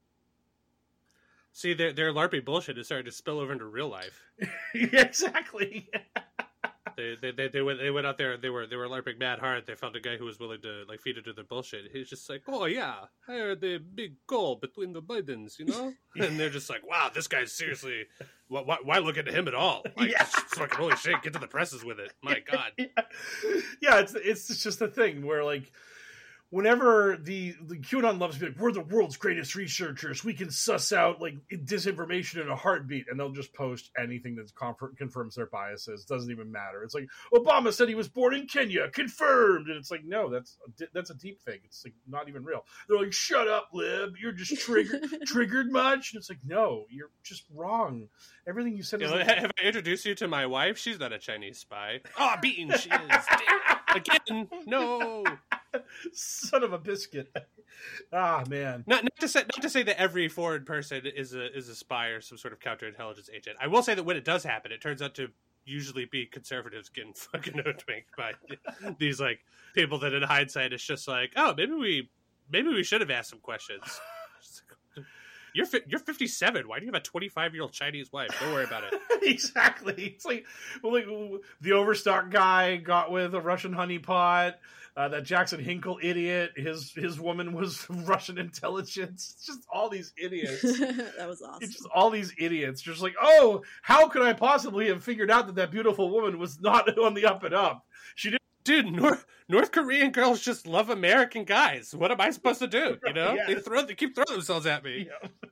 See, their LARPy bullshit is starting to spill over into real life. Yeah, exactly. They went out there. They were LARPing mad hard. They found a guy who was willing to like feed into their bullshit. He's just like, oh yeah, I heard the big goal between the Bidens, you know. And they're just like, wow, this guy's seriously. Why look into him at all? Like, yeah. It's fucking holy shit. Get to the presses with it. My God. Yeah, it's just a thing where like. Whenever the QAnon loves to be like, we're the world's greatest researchers, we can suss out like disinformation in a heartbeat, and they'll just post anything that confirms their biases. Doesn't even matter. It's like Obama said he was born in Kenya, confirmed, and it's like no, that's a deep fake. It's like not even real. They're like, shut up, lib. You're just triggered much. And it's like no, you're just wrong. Everything you said. Have I introduced you to my wife? She's not a Chinese spy. Oh, beaten she is. Again, no. Son of a biscuit. Ah, man. Not to say that every foreign person is a spy or some sort of counterintelligence agent. I will say that when it does happen, it turns out to usually be conservatives getting fucking hoodwinked by these like people that in hindsight it's just like, oh, maybe we should have asked some questions. You're 57. Why do you have a 25-year-old Chinese wife? Don't worry about it. Exactly. It's like, the Overstock guy got with a Russian honeypot. That Jackson Hinkle idiot, his woman was Russian intelligence. It's just all these idiots. That was awesome. It's just all these idiots. Just like, oh, how could I possibly have figured out that beautiful woman was not on the up and up? She didn't. Dude, North Korean girls just love American guys. What am I supposed to do? You know, yes. They keep throwing themselves at me.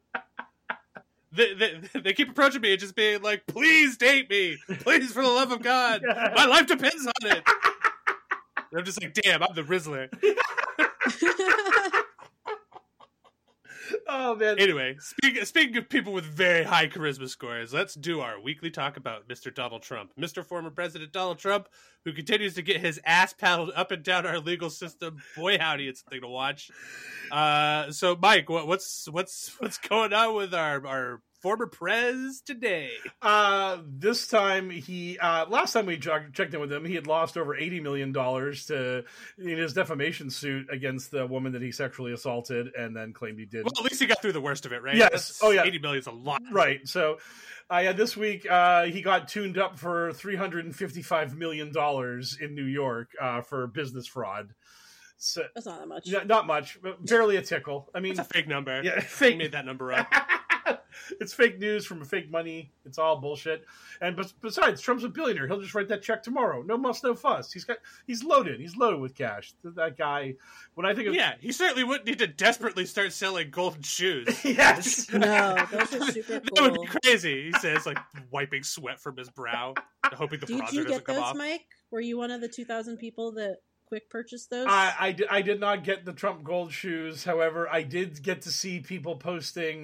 Yeah. They keep approaching me and just being like, "Please date me, please, for the love of God, my life depends on it." And I'm just like, "Damn, I'm the Rizzler." Oh man. Anyway, speaking of people with very high charisma scores, let's do our weekly talk about Mr. Donald Trump. Mr. Former President Donald Trump, who continues to get his ass paddled up and down our legal system. Boy, howdy, it's a thing to watch. So, Mike, what's going on with our former prez today? This time last time we checked in with him, he had lost over $80 million in his defamation suit against the woman that he sexually assaulted and then claimed he did. Well, at least he got through the worst of it, right? Yes. Oh yeah. 80 million is a lot. Right. So, this week, he got tuned up for $355 million in New York, for business fraud. So, That's not that much. Not much, but barely a tickle. I mean, It's a fake number. Yeah, He fake. made that number up. It's fake news from fake money. It's all bullshit. And besides, Trump's a billionaire. He'll just write that check tomorrow. No muss, no fuss. He's loaded. He's loaded with cash. That guy. When I think of He certainly wouldn't need to desperately start selling golden shoes. yes, No, those are super That would cool. be crazy. He says, like wiping sweat from his brow, hoping the Did bronzer you doesn't get come those, off. Mike? Were you one of the 2,000 people that quick purchased those? I did not get the Trump gold shoes. However, I did get to see people posting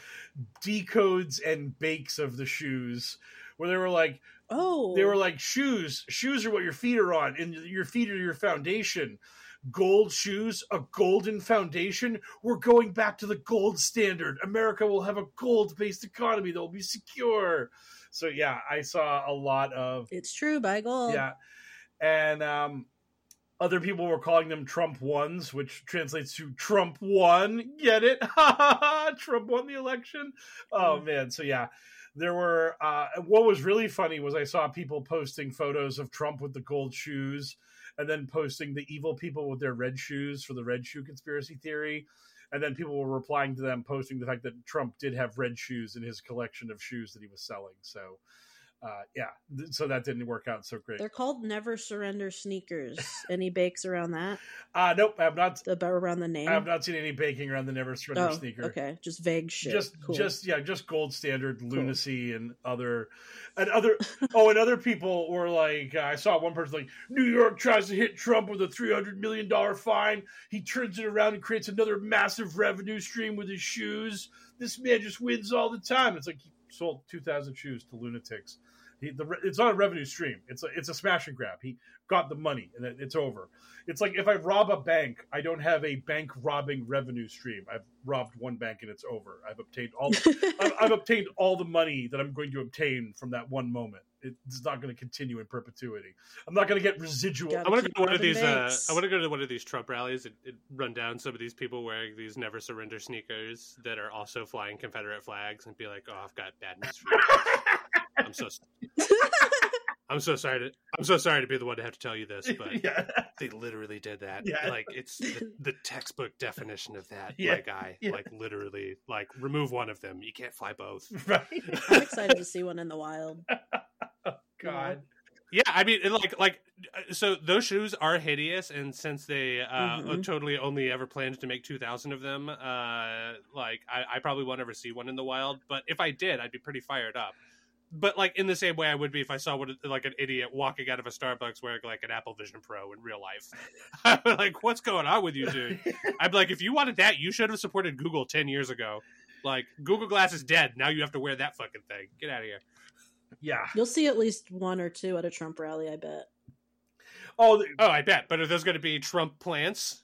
decodes and bakes of the shoes, where they were like, shoes are what your feet are on, and your feet are your foundation. Gold shoes, a golden foundation. We're going back to the gold standard. America will have a gold-based economy that will be secure. So yeah, I saw a lot of It's true, buy gold. yeah, and other people were calling them Trump ones, which translates to Trump won. Get it? Trump won the election. Oh man, so yeah. There were what was really funny was I saw people posting photos of Trump with the gold shoes and then posting the evil people with their red shoes for the red shoe conspiracy theory. And then people were replying to them, posting the fact that Trump did have red shoes in his collection of shoes that he was selling. So, so that didn't work out so great. They're called Never Surrender sneakers. Any bakes around that? Nope, I have not. Around the name? I have not seen any baking around the Never Surrender sneaker. Okay, just vague shit. Just gold standard lunacy and other. And other people were like, I saw one person like, New York tries to hit Trump with a $300 million fine. He turns it around and creates another massive revenue stream with his shoes. This man just wins all the time. It's like he sold 2,000 shoes to lunatics. It's not a revenue stream. It's a smash and grab. He got the money and it's over. It's like if I rob a bank, I don't have a bank robbing revenue stream. I've robbed one bank and it's over. I've obtained I've obtained all the money that I'm going to obtain from that one moment. It's not going to continue in perpetuity. I'm not going to get residual. Gotta I want to keep go to one of robbing these. banks. I want to go to one of these Trump rallies and run down some of these people wearing these Never Surrender sneakers that are also flying Confederate flags and be like, "Oh, I've got bad news for you. I'm so sorry to be the one to have to tell you this, but Yeah. they literally did that. Yeah. Like it's the textbot definition of that, Yeah. my guy. Yeah. Like literally, like remove one of them. You can't fly both. Right. I'm excited to see one in the wild. God. Yeah, I mean, so those shoes are hideous, and since they Mhm. totally only ever planned to make 2,000 of them, I probably won't ever see one in the wild. But if I did, I'd be pretty fired up. But like in the same way I would be if I saw like an idiot walking out of a Starbucks wearing like an Apple Vision Pro in real life. I'm like, what's going on with you, dude? I'd be like, if you wanted that, you should have supported Google 10 years ago. Like Google Glass is dead. Now you have to wear that fucking thing. Get out of here. Yeah. You'll see at least one or two at a Trump rally, I bet. Oh, I bet. But are those going to be Trump plants?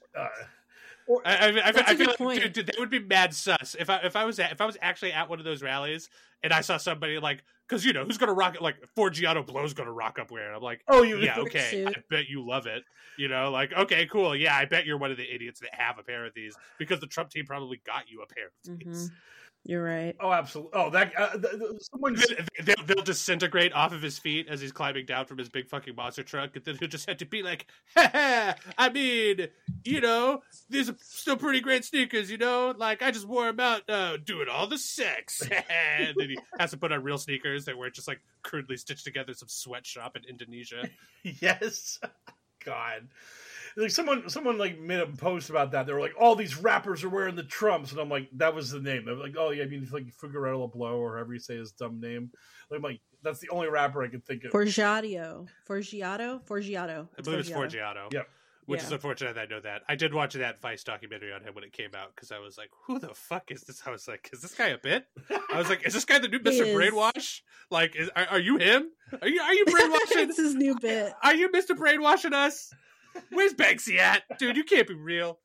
I That's a feel good like, point. dude, that would be mad sus. If I was actually at one of those rallies and I saw somebody like, because who's gonna rock it? Like Forgiato Blow's gonna rock up wearing. I'm like, yeah, Work okay, suit. I bet you love it. Like, okay, cool, yeah, I bet you're one of the idiots that have a pair of these because the Trump team probably got you a pair of these. You're right. Oh, absolutely. Oh, that someone. They'll disintegrate off of his feet as he's climbing down from his big fucking monster truck, and then he'll just have to be like, I mean, these are still pretty great sneakers, like I just wore them out doing all the sex. And then he has to put on real sneakers that were just like crudely stitched together in some sweatshop in Indonesia. Yes. God. Like someone like made a post about that. They were like, all these rappers are wearing the Trumps, and I'm like, that was the name. They were like, oh yeah, I mean, it's like Figueroa Blow or however you say his dumb name. I'm like, that's the only rapper I could think of. Forgiato. I believe it's Forgiato. Yep. Which is unfortunate that I know that. I did watch that Vice documentary on him when it came out because I was like, who the fuck is this? I was like, is this guy a bit? I was like, is this guy the new Mr. Brainwash? Like, are you him? Are you brainwashing? It's his new bit. Are you Mr. Brainwashing us? Where's Banksy at? Dude, you can't be real.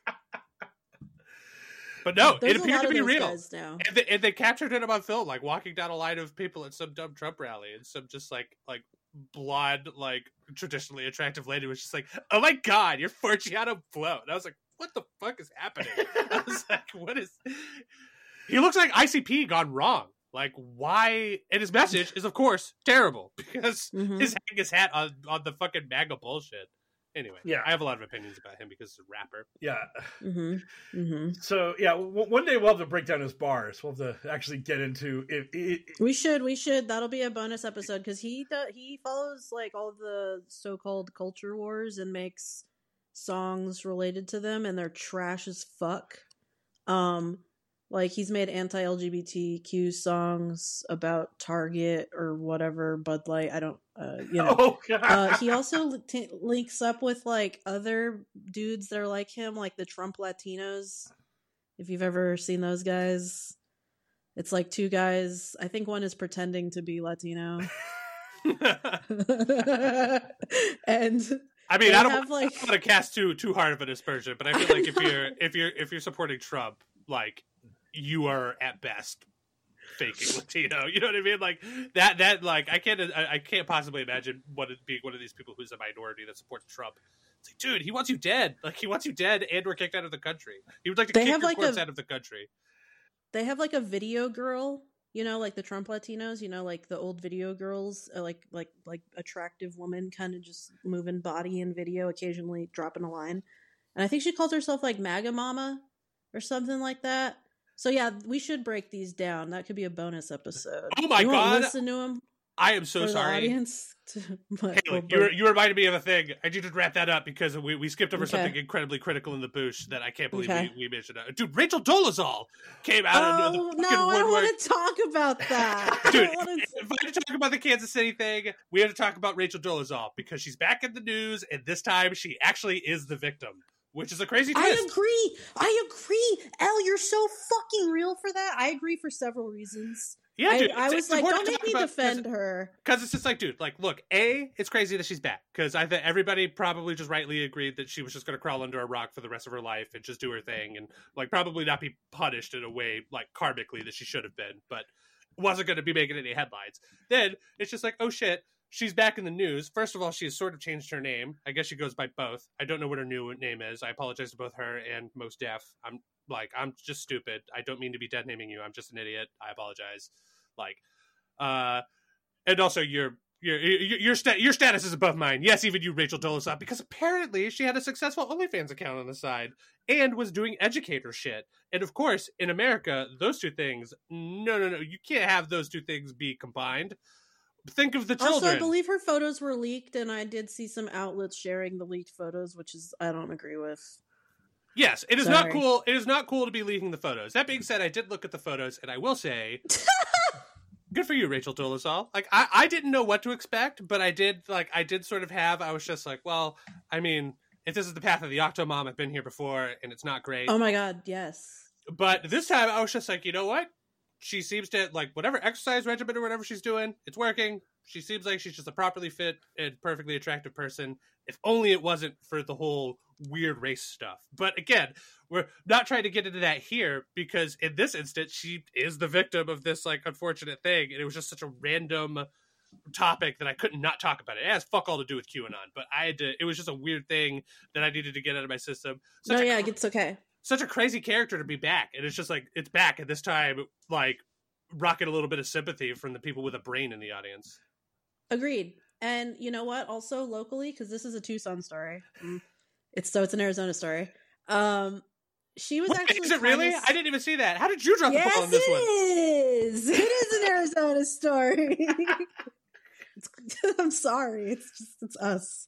But no, it appeared to be real. And they captured him on film, like walking down a line of people at some dumb Trump rally, and some just like blonde, like traditionally attractive lady was just like, "Oh my god, you're Forgiato Blow." And I was like, "What the fuck is happening?" I was like, "What is?" He looks like ICP gone wrong. Like, why? And his message is, of course, terrible because he's hanging his hat on the fucking MAGA bullshit. Anyway, yeah, I have a lot of opinions about him because he's a rapper. Yeah. So, yeah, one day we'll have to break down his bars. We'll have to actually get into it. We should. That'll be a bonus episode because he follows like all the so-called culture wars and makes songs related to them, and they're trash as fuck. Like he's made anti-LGBTQ songs about Target or whatever, Bud Light. I don't, Oh god. He also links up with like other dudes that are like him, like the Trump Latinos. If you've ever seen those guys, it's like two guys. I think one is pretending to be Latino. And I mean, I don't want to cast too hard of an aspersion, but I feel like if you're supporting Trump, like, you are at best faking Latino. You know what I mean? Like that like I can't possibly imagine being one of these people who's a minority that supports Trump. It's like, dude, he wants you dead. Like, he wants you dead and we're kicked out of the country. He would like to kick your corpse out of the country. They have like a video girl, you know, like the Trump Latinos, you know, like the old video girls, like attractive woman kind of just moving body in video, occasionally dropping a line. And I think she calls herself like MAGA Mama or something like that. So yeah, we should break these down. That could be a bonus episode. Oh my god! Listen to him. I am so sorry. Haley, you reminded me of a thing. I need to wrap that up because we skipped over something incredibly critical in the bush that I can't believe we mentioned. Dude, Rachel Dolezal came out of the fucking woodwork. I don't want to talk about that. Dude, if I had to talk about the Kansas City thing, we have to talk about Rachel Dolezal because she's back in the news, and this time she actually is the victim. Which is a crazy twist. I agree. Elle, you're so fucking real for that. I agree for several reasons. Yeah, dude. I was like, don't make me defend her. Because it's just like, dude, like, look, it's crazy that she's back. Because I think everybody probably just rightly agreed that she was just going to crawl under a rock for the rest of her life and just do her thing and, like, probably not be punished in a way, like, karmically that she should have been. But wasn't going to be making any headlines. Then it's just like, oh, shit. She's back in the news. First of all, she has sort of changed her name. I guess she goes by both. I don't know what her new name is. I apologize to both her and Mos Def. I'm just stupid. I don't mean to be dead naming you. I'm just an idiot. I apologize. And also your status is above mine. Yes, even you, Rachel Dolezal, because apparently she had a successful OnlyFans account on the side and was doing educator shit. And of course, in America, those two things, no, you can't have those two things be combined. Think of the children. Also, I believe her photos were leaked, and I did see some outlets sharing the leaked photos, which is I don't agree with. Yes, it is not cool. It is not cool to be leaking the photos. That being said, I did look at the photos, and I will say, good for you, Rachel Dolezal. Like, I didn't know what to expect, but I did sort of have. I was just like, well, I mean, if this is the path of the Octomom, I've been here before, and it's not great. Oh my god, yes. But this time, I was just like, you know what? She seems to, like, whatever exercise regimen or whatever she's doing, it's working. She seems like she's just a properly fit and perfectly attractive person. If only it wasn't for the whole weird race stuff. But again, we're not trying to get into that here because in this instance, she is the victim of this, like, unfortunate thing. And it was just such a random topic that I couldn't not talk about it. It has fuck all to do with QAnon, but it was just a weird thing that I needed to get out of my system. It's okay. Such a crazy character to be back, and it's just like it's back at this time, like rocking a little bit of sympathy from the people with a brain in the audience. Agreed. And you know what? Also locally, because this is a Tucson story, it's an Arizona story. She was actually. Is it really? I didn't even see that. How did you drop the ball on this one? It is an Arizona story. I'm sorry. It's us.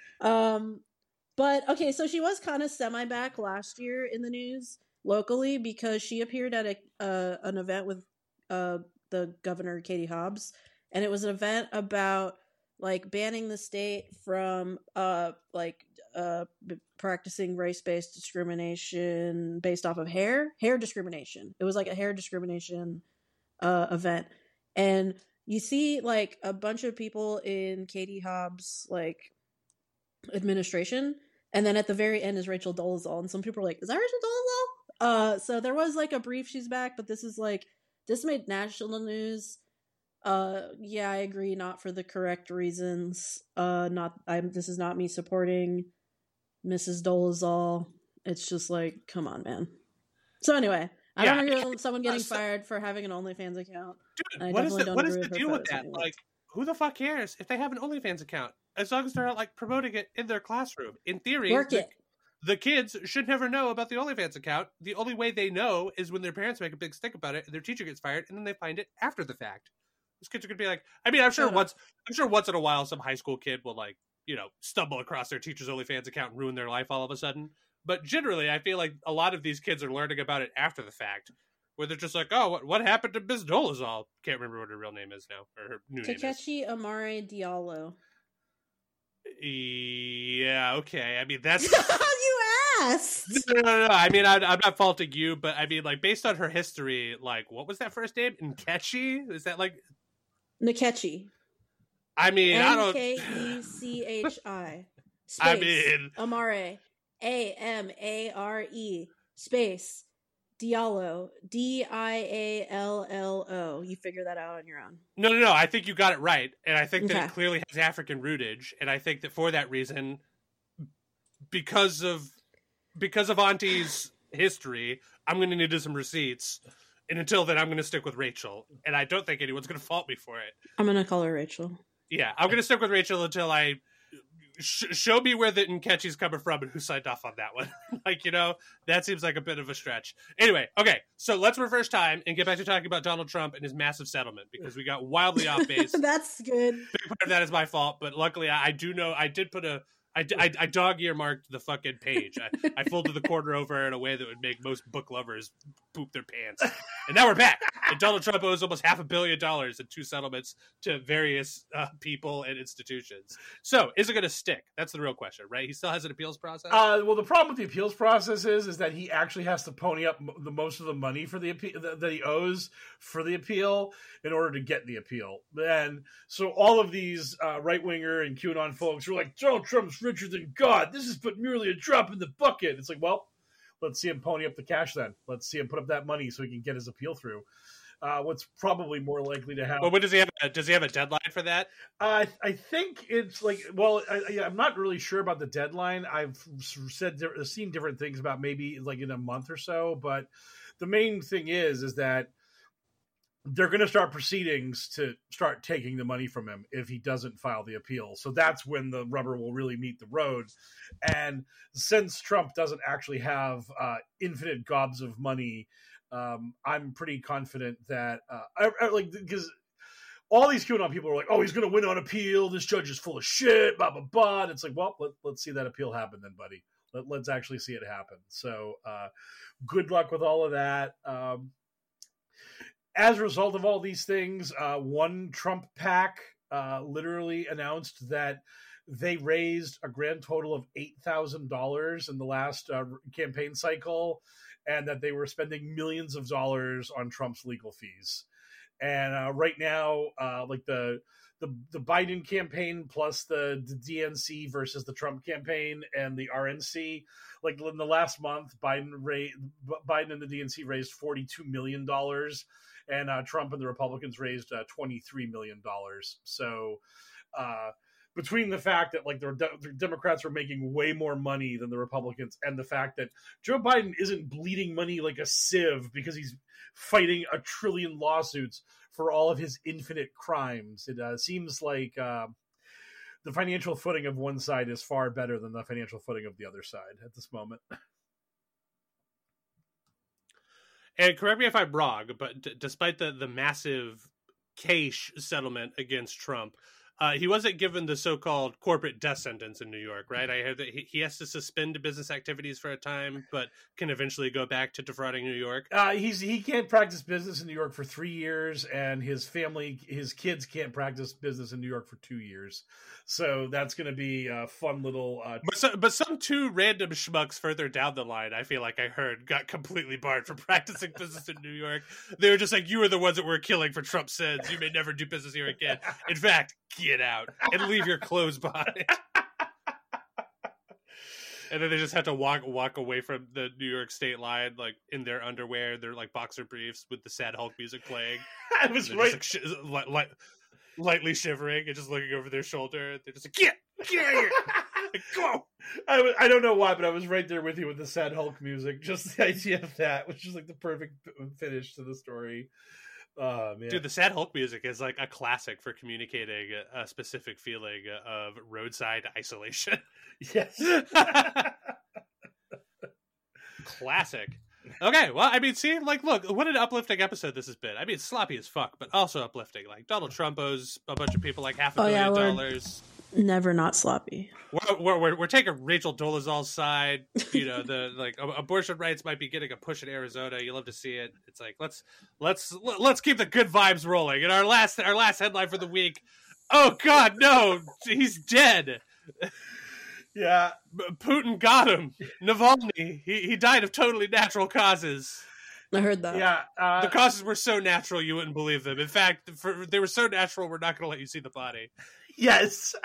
But, okay, so she was kind of semi-back last year in the news locally because she appeared at an event with the governor, Katie Hobbs, and it was an event about, like, banning the state from, practicing race-based discrimination based off of hair discrimination. It was like a hair discrimination event, and you see like a bunch of people in Katie Hobbs' like administration, and then at the very end is Rachel Dolezal, and some people are like, is that Rachel Dolezal? So there was like a brief she's back, but this made national news. Yeah, I agree, not for the correct reasons. This is not me supporting Mrs. Dolezal. It's just like, come on, man. So anyway, I don't agree with someone getting fired for having an OnlyFans account. Dude, what is the deal with that? Like, who the fuck cares if they have an OnlyFans account? As long as they're not like promoting it in their classroom. In theory, the kids should never know about the OnlyFans account. The only way they know is when their parents make a big stink about it and their teacher gets fired, and then they find it after the fact. Those kids are gonna be like, I mean, I'm sure once in a while some high school kid will like, you know, stumble across their teacher's OnlyFans account and ruin their life all of a sudden. But generally, I feel like a lot of these kids are learning about it after the fact, where they're just like, oh, what happened to Ms. Dolezal? Can't remember what her real name is now, or her new name is. Takeshi Amare Diallo. Yeah, okay. I mean, that's... You asked! No. I mean, I'm not faulting you, but I mean, like, based on her history, like, what was that first name? Nkechi? Is that like... Nkechi. I mean, I don't... Nkechi. Space. I mean... Amare. Amare. Space. Diallo. Diallo. You figure that out on your own. No. I think you got it right. And I think that it clearly has African rootage. And I think that for that reason, because of Auntie's history, I'm going to need some receipts. And until then, I'm going to stick with Rachel. And I don't think anyone's going to fault me for it. I'm going to call her Rachel. Yeah, I'm going to stick with Rachel until I... show me where the Nkechi's coming from and who signed off on that one. Like, you know, that seems like a bit of a stretch. Anyway, okay, so let's reverse time and get back to talking about Donald Trump and his massive settlement, because we got wildly off base. That's good. Big part of that is my fault, but luckily I do know I did put I dog earmarked the fucking page. I folded the corner over in a way that would make most book lovers poop their pants. And now we're back. And Donald Trump owes almost $500 million in 2 settlements to various people and institutions. So, is it going to stick? That's the real question, right? He still has an appeals process? Well, the problem with the appeals process is that he actually has to pony up the most of the money for the appeal that he owes for the appeal in order to get the appeal. And so all of these right-winger and QAnon folks are like, Donald Trump's richer than God. This is but merely a drop in the bucket. It's like, well, let's see him pony up the cash then. Let's see him put up that money so he can get his appeal through. What's probably more likely to happen. Well, when does he have? Does he have a deadline for that? I think it's like, well, I'm not really sure about the deadline. I've seen different things about maybe like in a month or so, but the main thing is that they're going to start proceedings to start taking the money from him if he doesn't file the appeal. So that's when the rubber will really meet the road. And since Trump doesn't actually have infinite gobs of money, I'm pretty confident that because all these QAnon people are like, oh, he's going to win on appeal. This judge is full of shit, blah, blah, blah. And it's like, well, let's see that appeal happen then, buddy. Let's actually see it happen. So good luck with all of that. As a result of all these things, one Trump PAC literally announced that they raised a grand total of $8,000 in the last campaign cycle, and that they were spending millions of dollars on Trump's legal fees. And right now, like the Biden campaign plus the DNC versus the Trump campaign and the RNC, like in the last month, Biden and the DNC raised $42 million. And Trump and the Republicans raised $23 million. So between the fact that like the Democrats are making way more money than the Republicans, and the fact that Joe Biden isn't bleeding money like a sieve because he's fighting 1 trillion lawsuits for all of his infinite crimes, it seems like the financial footing of one side is far better than the financial footing of the other side at this moment. And correct me if I'm wrong, but despite the massive cash settlement against Trump, He wasn't given the so-called corporate death sentence in New York, right? I heard that he has to suspend business activities for a time, but can eventually go back to defrauding New York. He can't practice business in New York for 3 years, and his kids can't practice business in New York for 2 years. So that's going to be a fun little. But some two random schmucks further down the line, I feel like I heard, got completely barred from practicing business in New York. They were just like, "You are the ones that we're killing for Trump's sins. You may never do business here again. In fact, get out and leave your clothes behind." And then they just had to walk away from the New York state line, like in their underwear, their like boxer briefs with the sad Hulk music playing. I was right, just, like, lightly shivering and just looking over their shoulder. They're just like, get out of here, like, go. I don't know why, but I was right there with you with the sad Hulk music. Just the idea of that, which is like the perfect finish to the story. Man. Dude, the sad Hulk music is like a classic for communicating a specific feeling of roadside isolation. Yes. Classic. Okay, well, I mean, see, like, look, what an uplifting episode this has been. I mean, it's sloppy as fuck, but also uplifting. Like, Donald Trump owes a bunch of people like $500 million. Never not sloppy. We're taking Rachel Dolezal's side. You know, the like abortion rights might be getting a push in Arizona. You love to see it. It's like let's keep the good vibes rolling. And our last headline for the week. Oh God, no, he's dead. Yeah, Putin got him. Navalny, he died of totally natural causes. I heard that. Yeah, the causes were so natural you wouldn't believe them. In fact, they were so natural we're not going to let you see the body. Yes.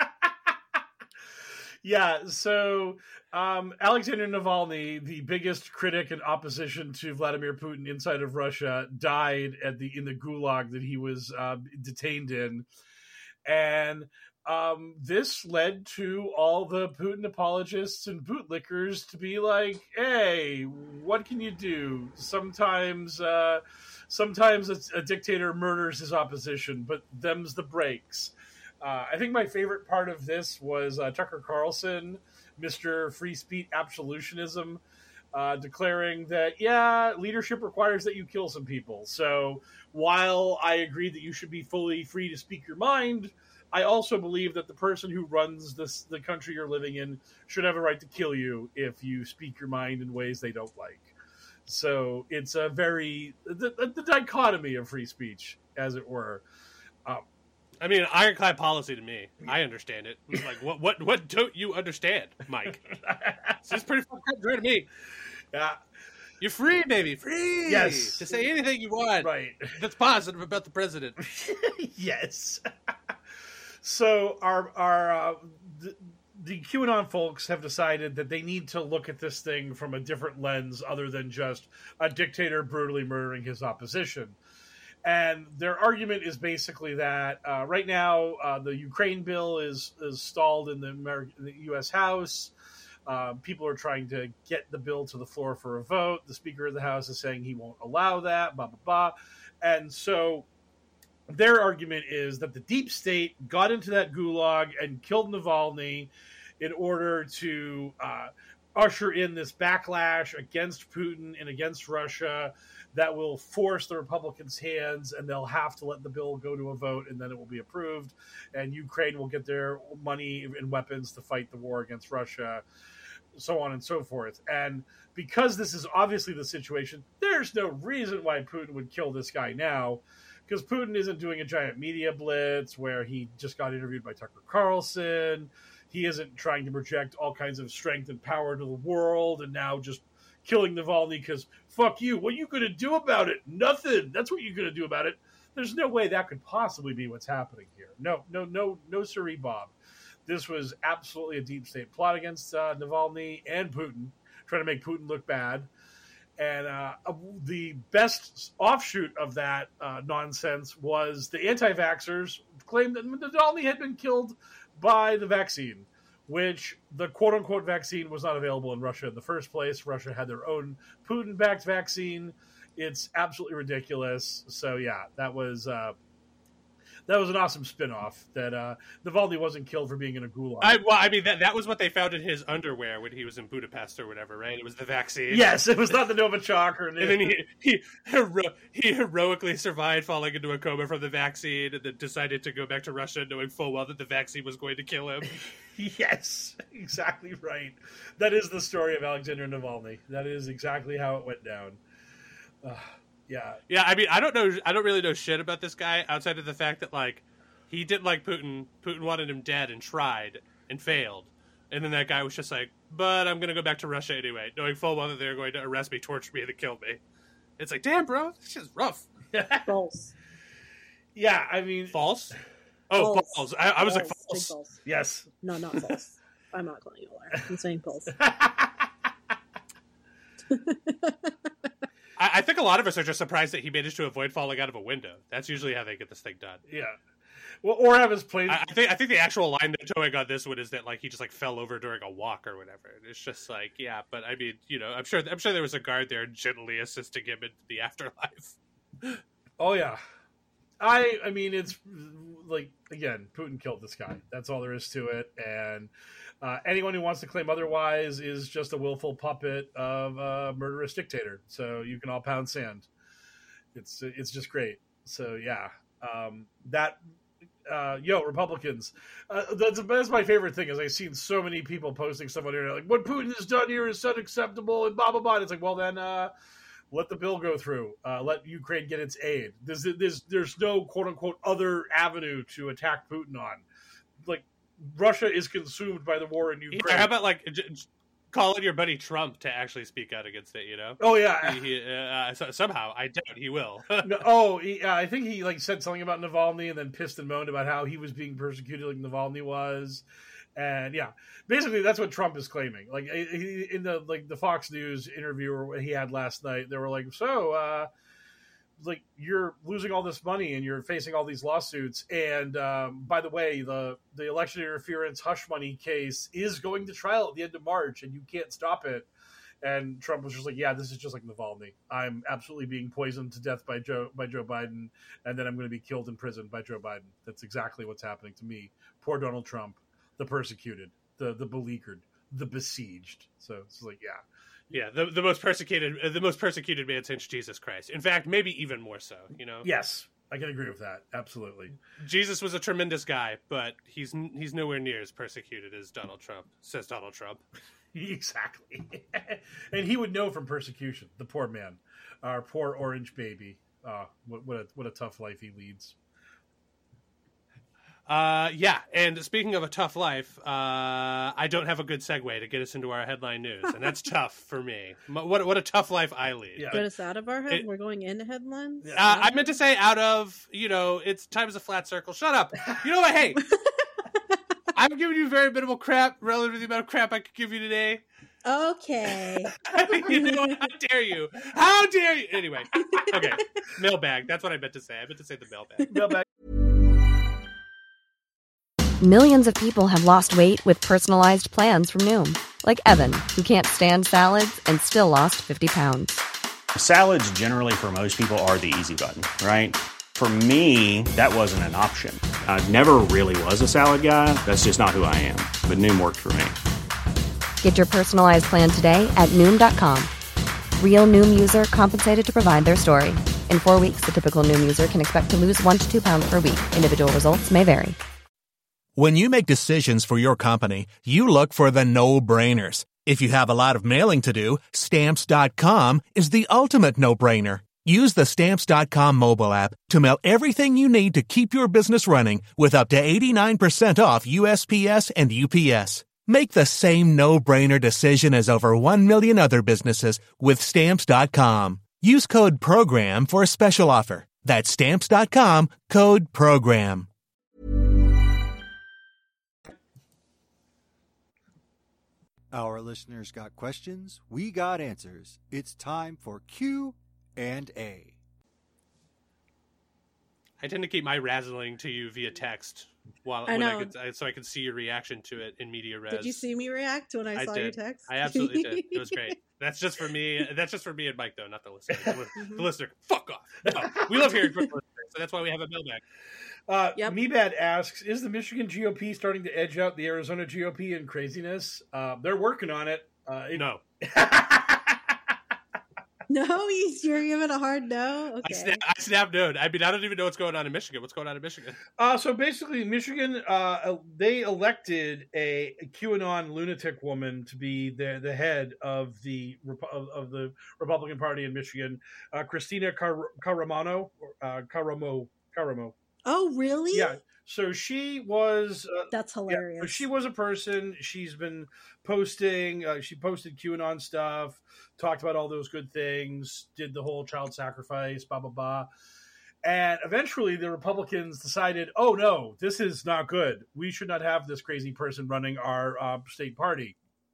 Yeah, so Alexander Navalny, the biggest critic and opposition to Vladimir Putin inside of Russia, died in the gulag that he was detained in. And this led to all the Putin apologists and bootlickers to be like, hey, what can you do? Sometimes a dictator murders his opposition, but them's the breaks. I think my favorite part of this was Tucker Carlson, Mr. Free Speech Absolutionism, declaring that, yeah, leadership requires that you kill some people. So while I agree that you should be fully free to speak your mind, I also believe that the person who runs the country you're living in should have a right to kill you if you speak your mind in ways they don't like. So it's a the dichotomy of free speech, as it were. I mean, ironclad policy to me. I understand it. It's like, what don't you understand, Mike? It's pretty fucking dry to me. Yeah. You're free, baby. Free. Yes. To say anything you want. Right. That's positive about the president. Yes. So the QAnon folks have decided that they need to look at this thing from a different lens other than just a dictator brutally murdering his opposition. And their argument is basically that right now the Ukraine bill is stalled in the U.S. House. People are trying to get the bill to the floor for a vote. The Speaker of the House is saying he won't allow that, blah, blah, blah. And so their argument is that the deep state got into that gulag and killed Navalny in order to usher in this backlash against Putin and against Russia that will force the Republicans' hands, and they'll have to let the bill go to a vote, and then it will be approved, and Ukraine will get their money and weapons to fight the war against Russia, so on and so forth. And because this is obviously the situation, there's no reason why Putin would kill this guy now, because Putin isn't doing a giant media blitz where he just got interviewed by Tucker Carlson. He isn't trying to project all kinds of strength and power to the world and now just killing Navalny because, fuck you, what are you going to do about it? Nothing. That's what you're going to do about it. There's no way that could possibly be what's happening here. No, sirree, Bob. This was absolutely a deep state plot against Navalny and Putin, trying to make Putin look bad. And the best offshoot of that nonsense was the anti-vaxxers claimed that Navalny had been killed by the vaccine, which the quote-unquote vaccine was not available in Russia in the first place. Russia had their own Putin-backed vaccine. It's absolutely ridiculous. So, yeah, that was That was an awesome spin-off that Navalny wasn't killed for being in a gulag. That was what they found in his underwear when he was in Budapest or whatever, right? It was the vaccine. Yes, it was not the Novichok. And then he heroically survived falling into a coma from the vaccine and then decided to go back to Russia knowing full well that the vaccine was going to kill him. Yes, exactly right. That is the story of Alexander Navalny. That is exactly how it went down. Yeah. I mean, I don't really know shit about this guy outside of the fact that, like, he didn't like Putin. Putin wanted him dead and tried and failed. And then that guy was just like, but I'm going to go back to Russia anyway, knowing full well that they're going to arrest me, torture me, and kill me. It's like, damn, bro, this shit's rough. False. Yeah, I mean... False? Oh, false. false. I was like, Big false. false. Yes. No, not false. I'm not calling you a liar. I'm saying false. I think a lot of us are just surprised that he managed to avoid falling out of a window. That's usually how they get this thing done. Yeah. Well, or have his plane... I think the actual line they're towing on this one is that, like, he just, like, fell over during a walk or whatever. It's just like, yeah, but I mean, you know, I'm sure there was a guard there gently assisting him into the afterlife. Oh, yeah. I mean, it's like, again, Putin killed this guy. That's all there is to it. And anyone who wants to claim otherwise is just a willful puppet of a murderous dictator. So you can all pound sand. It's just great. So, yeah. Republicans. That's my favorite thing is I've seen so many people posting stuff on the internet like, what Putin has done here is unacceptable and blah, blah, blah. And it's like, well, then... let the bill go through. Let Ukraine get its aid. There's no quote unquote other avenue to attack Putin on. Like Russia is consumed by the war in Ukraine. Yeah, how about like calling your buddy Trump to actually speak out against it? You know? Oh yeah. Somehow I doubt he will. I think he like said something about Navalny and then pissed and moaned about how he was being persecuted like Navalny was. And yeah, basically that's what Trump is claiming. Like in the Fox News interview he had last night, they were like, so like you're losing all this money and you're facing all these lawsuits. And by the way, the election interference hush money case is going to trial at the end of March and you can't stop it. And Trump was just like, yeah, this is just like Navalny. I'm absolutely being poisoned to death by Joe Biden. And then I'm going to be killed in prison by Joe Biden. That's exactly what's happening to me. Poor Donald Trump. The persecuted, the beleaguered, the besieged. So it's like, yeah, the most persecuted man since Jesus Christ. In fact, maybe even more so. You know. Yes, I can agree with that. Absolutely. Jesus was a tremendous guy, but he's nowhere near as persecuted as Donald Trump. Says Donald Trump. Exactly, and he would know from persecution. The poor man, our poor orange baby. What a tough life he leads. And speaking of a tough life, I don't have a good segue to get us into our headline news, and that's tough for me. What a tough life I lead. Yeah. Get us out of our head. We're going into headlines. I meant to say out of, it's time is a flat circle. Shut up. You know what? Hey, I'm giving you very minimal crap relative to the amount of crap I could give you today. Okay. You know what? How dare you? How dare you? Anyway, okay. Mailbag. That's what I meant to say. I meant to say the mailbag. Mailbag. Millions of people have lost weight with personalized plans from Noom. Like Evan, who can't stand salads and still lost 50 pounds. Salads generally for most people are the easy button, right? For me, that wasn't an option. I never really was a salad guy. That's just not who I am. But Noom worked for me. Get your personalized plan today at Noom.com. Real Noom user compensated to provide their story. In 4 weeks, the typical Noom user can expect to lose 1 to 2 pounds per week. Individual results may vary. When you make decisions for your company, you look for the no-brainers. If you have a lot of mailing to do, Stamps.com is the ultimate no-brainer. Use the Stamps.com mobile app to mail everything you need to keep your business running with up to 89% off USPS and UPS. Make the same no-brainer decision as over 1 million other businesses with Stamps.com. Use code PROGRAM for a special offer. That's Stamps.com, code PROGRAM. Our listeners got questions, we got answers. It's time for Q&A. I tend to keep my razzling to you via text so I could see your reaction to it in media res. Did you see me react when I saw did. your text? I absolutely did. It was great. That's just for me. That's just for me and Mike, though, not the listener. The listener, fuck off. No, we love hearing from the listeners. So that's why we have a mailbag. Yep. Mebad asks, is the Michigan GOP starting to edge out the Arizona GOP in craziness? They're working on it. No. No, you're giving a hard no? Okay. I snap no. I mean, I don't even know what's going on in Michigan. What's going on in Michigan? So basically, Michigan, they elected a QAnon lunatic woman to be the head of the Republican Party in Michigan, Christina Caramo. Oh, really? Yeah. So she was. That's hilarious. Yeah, so she was a person. She's been posting. She posted QAnon stuff, talked about all those good things, did the whole child sacrifice, blah blah blah. And eventually, the Republicans decided, "Oh no, this is not good. We should not have this crazy person running our state party."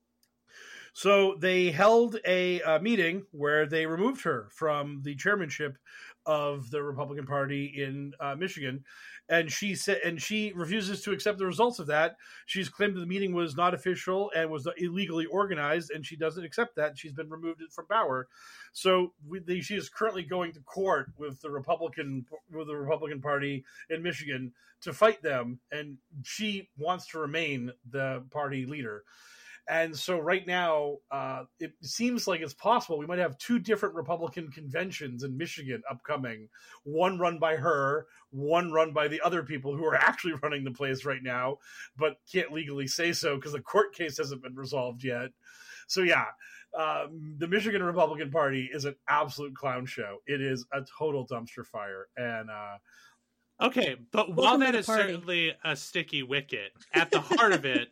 So they held a meeting where they removed her from the chairmanship of the Republican Party in Michigan, and she refuses to accept the results of that. She's claimed that the meeting was not official and was illegally organized, and she doesn't accept that. She's been removed from power. So she is currently going to court with the Republican Party in Michigan to fight them, and she wants to remain the party leader. And so right now, it seems like it's possible we might have two different Republican conventions in Michigan upcoming, one run by her, one run by the other people who are actually running the place right now, but can't legally say so because the court case hasn't been resolved yet. So yeah, the Michigan Republican Party is an absolute clown show. It is a total dumpster fire. And okay, but while that is certainly a sticky wicket, at the heart of it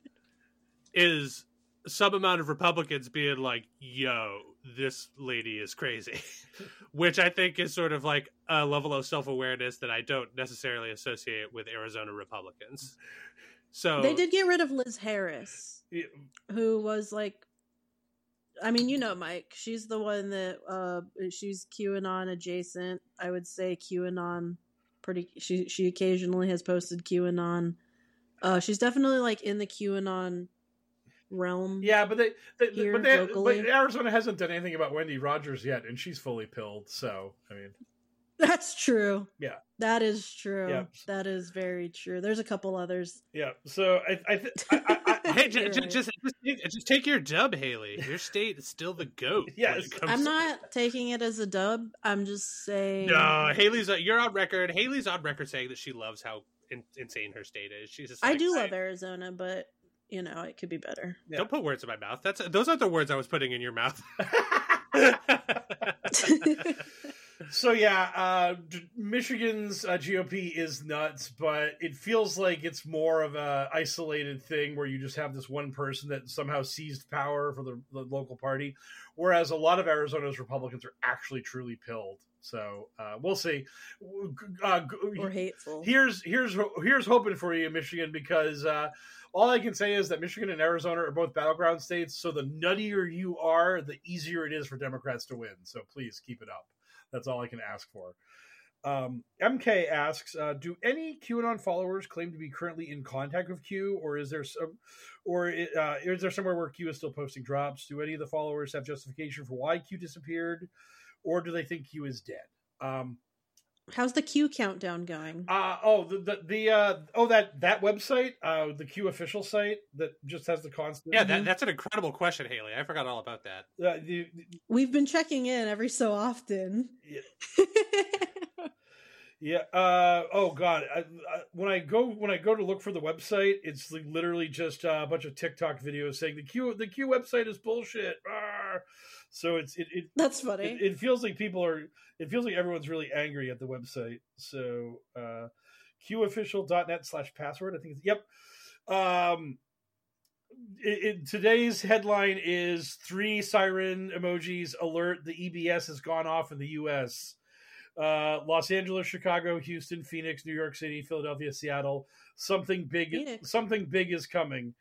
is some amount of Republicans being like, yo, this lady is crazy, which I think is sort of like a level of self-awareness that I don't necessarily associate with Arizona Republicans. So they did get rid of Liz Harris, who was like, I mean, you know, Mike, she's the one that she's QAnon adjacent. I would say QAnon she occasionally has posted QAnon. She's definitely like in the QAnon realm. Yeah, but Arizona hasn't done anything about Wendy Rogers yet, and she's fully pilled. So I mean, that's true. Yeah, that is true. Yeah. That is very true. There's a couple others. Yeah. So hey, just take your dub, Haley. Your state is still the GOAT. Yes, I'm not taking it as a dub. I'm just saying. No, you're on record. Haley's on record saying that she loves how insane her state is. She's just like, I do love Arizona, but you know, it could be better. Yeah. Don't put words in my mouth. Those aren't the words I was putting in your mouth. So yeah, Michigan's GOP is nuts, but it feels like it's more of a isolated thing where you just have this one person that somehow seized power for the local party, whereas a lot of Arizona's Republicans are actually truly pilled. So we'll see. Or hateful. Here's hoping for you, Michigan, because all I can say is that Michigan and Arizona are both battleground states. So the nuttier you are, the easier it is for Democrats to win. So please keep it up. That's all I can ask for. MK asks, do any QAnon followers claim to be currently in contact with Q, or is there somewhere where Q is still posting drops? Do any of the followers have justification for why Q disappeared, or do they think Q is dead? How's the Q countdown going? That website, the Q official site that just has the constant. Yeah, that's an incredible question, Haley. I forgot all about that. We've been checking in every so often. Yeah. Yeah. Oh God. When I go to look for the website, it's literally just a bunch of TikTok videos saying the Q website is bullshit. Arr! So that's funny. It feels like it feels like everyone's really angry at the website. So qofficial.net/password. I think it's, yep. Today's headline is 3 siren emojis alert. The EBS has gone off in the U.S. Los Angeles, Chicago, Houston, Phoenix, New York City, Philadelphia, Seattle. Something big is coming.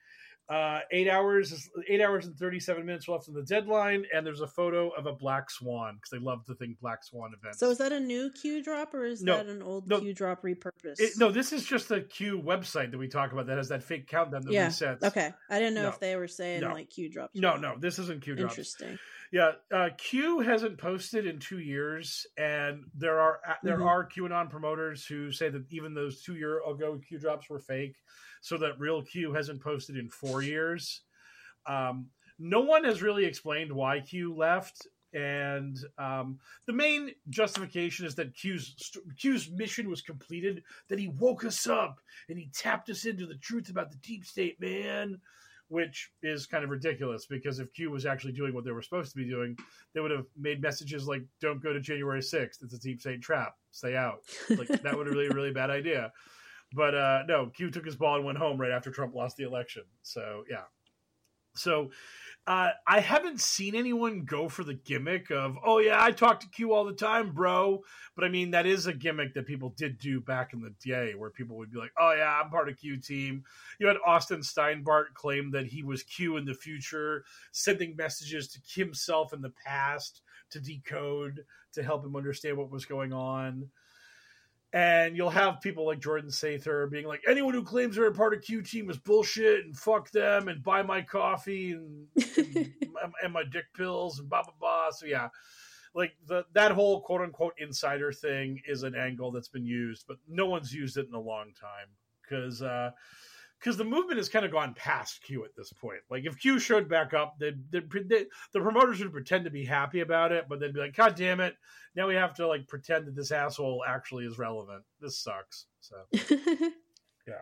8 hours and 37 minutes left on the deadline, and there's a photo of a black swan because they love the thing Black Swan events. So is that a new Q drop or is that an old Q drop repurposed? No, this is just the Q website that we talk about that has that fake countdown that resets. Okay, I didn't know if they were saying like Q drops. No, this isn't Q drops. Interesting. Yeah, Q hasn't posted in 2 years, and there are QAnon promoters who say that even those 2 year ago Q drops were fake, so that real Q hasn't posted in 4 years. No one has really explained why Q left, and the main justification is that Q's mission was completed, that he woke us up and he tapped us into the truth about the deep state, man. Which is kind of ridiculous, because if Q was actually doing what they were supposed to be doing, they would have made messages like, don't go to January 6th. It's a deep state trap. Stay out. Like, that would have really, really bad idea. But no, Q took his ball and went home right after Trump lost the election. So, yeah. So I haven't seen anyone go for the gimmick of, oh, yeah, I talk to Q all the time, bro. But I mean, that is a gimmick that people did do back in the day, where people would be like, oh, yeah, I'm part of Q team. You had Austin Steinbart claim that he was Q in the future, sending messages to himself in the past to decode, to help him understand what was going on. And you'll have people like Jordan Sather being like, anyone who claims they're a part of Q team is bullshit, and fuck them, and buy my coffee and my dick pills and blah, blah, blah. So yeah, like that whole quote unquote insider thing is an angle that's been used, but no one's used it in a long time because the movement has kind of gone past Q at this point. Like, if Q showed back up, the promoters would pretend to be happy about it, but they'd be like, God damn it, now we have to like pretend that this asshole actually is relevant. This sucks. So yeah.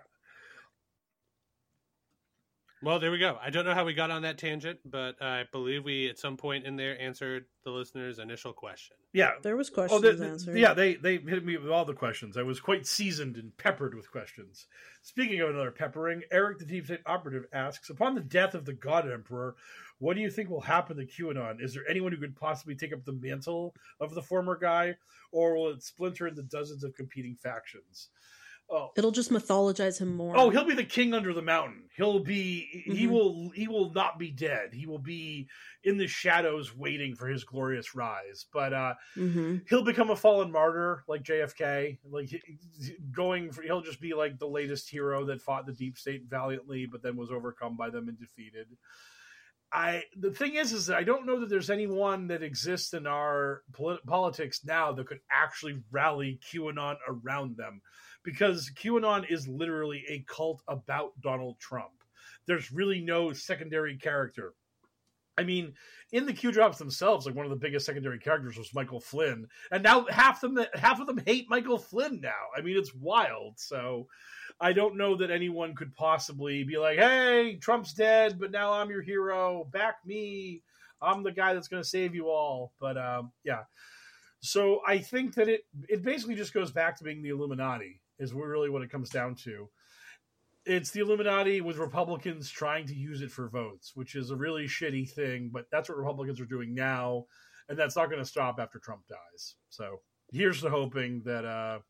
Well, there we go. I don't know how we got on that tangent, but I believe we at some point in there answered the listener's initial question. Yeah, there was questions answered. Yeah, they hit me with all the questions. I was quite seasoned and peppered with questions. Speaking of another peppering, Eric the Deep State Operative asks, upon the death of the God Emperor, what do you think will happen to QAnon? Is there anyone who could possibly take up the mantle of the former guy, or will it splinter into dozens of competing factions? Oh. It'll just mythologize him more. Oh, he'll be the king under the mountain. He'll be he will not be dead. He will be in the shadows waiting for his glorious rise. But he'll become a fallen martyr like JFK. Like he'll just be like the latest hero that fought the deep state valiantly, but then was overcome by them and defeated. The thing is that I don't know that there's anyone that exists in our politics now that could actually rally QAnon around them. Because QAnon is literally a cult about Donald Trump. There's really no secondary character. I mean, in the Q drops themselves, like one of the biggest secondary characters was Michael Flynn, and now half of them hate Michael Flynn now. I mean, it's wild. So I don't know that anyone could possibly be like, "Hey, Trump's dead, but now I'm your hero. Back me. I'm the guy that's going to save you all." But yeah. So I think that it basically just goes back to being the Illuminati. Is really what it comes down to. It's the Illuminati with Republicans trying to use it for votes, which is a really shitty thing, but that's what Republicans are doing now, and that's not going to stop after Trump dies. So here's to hoping that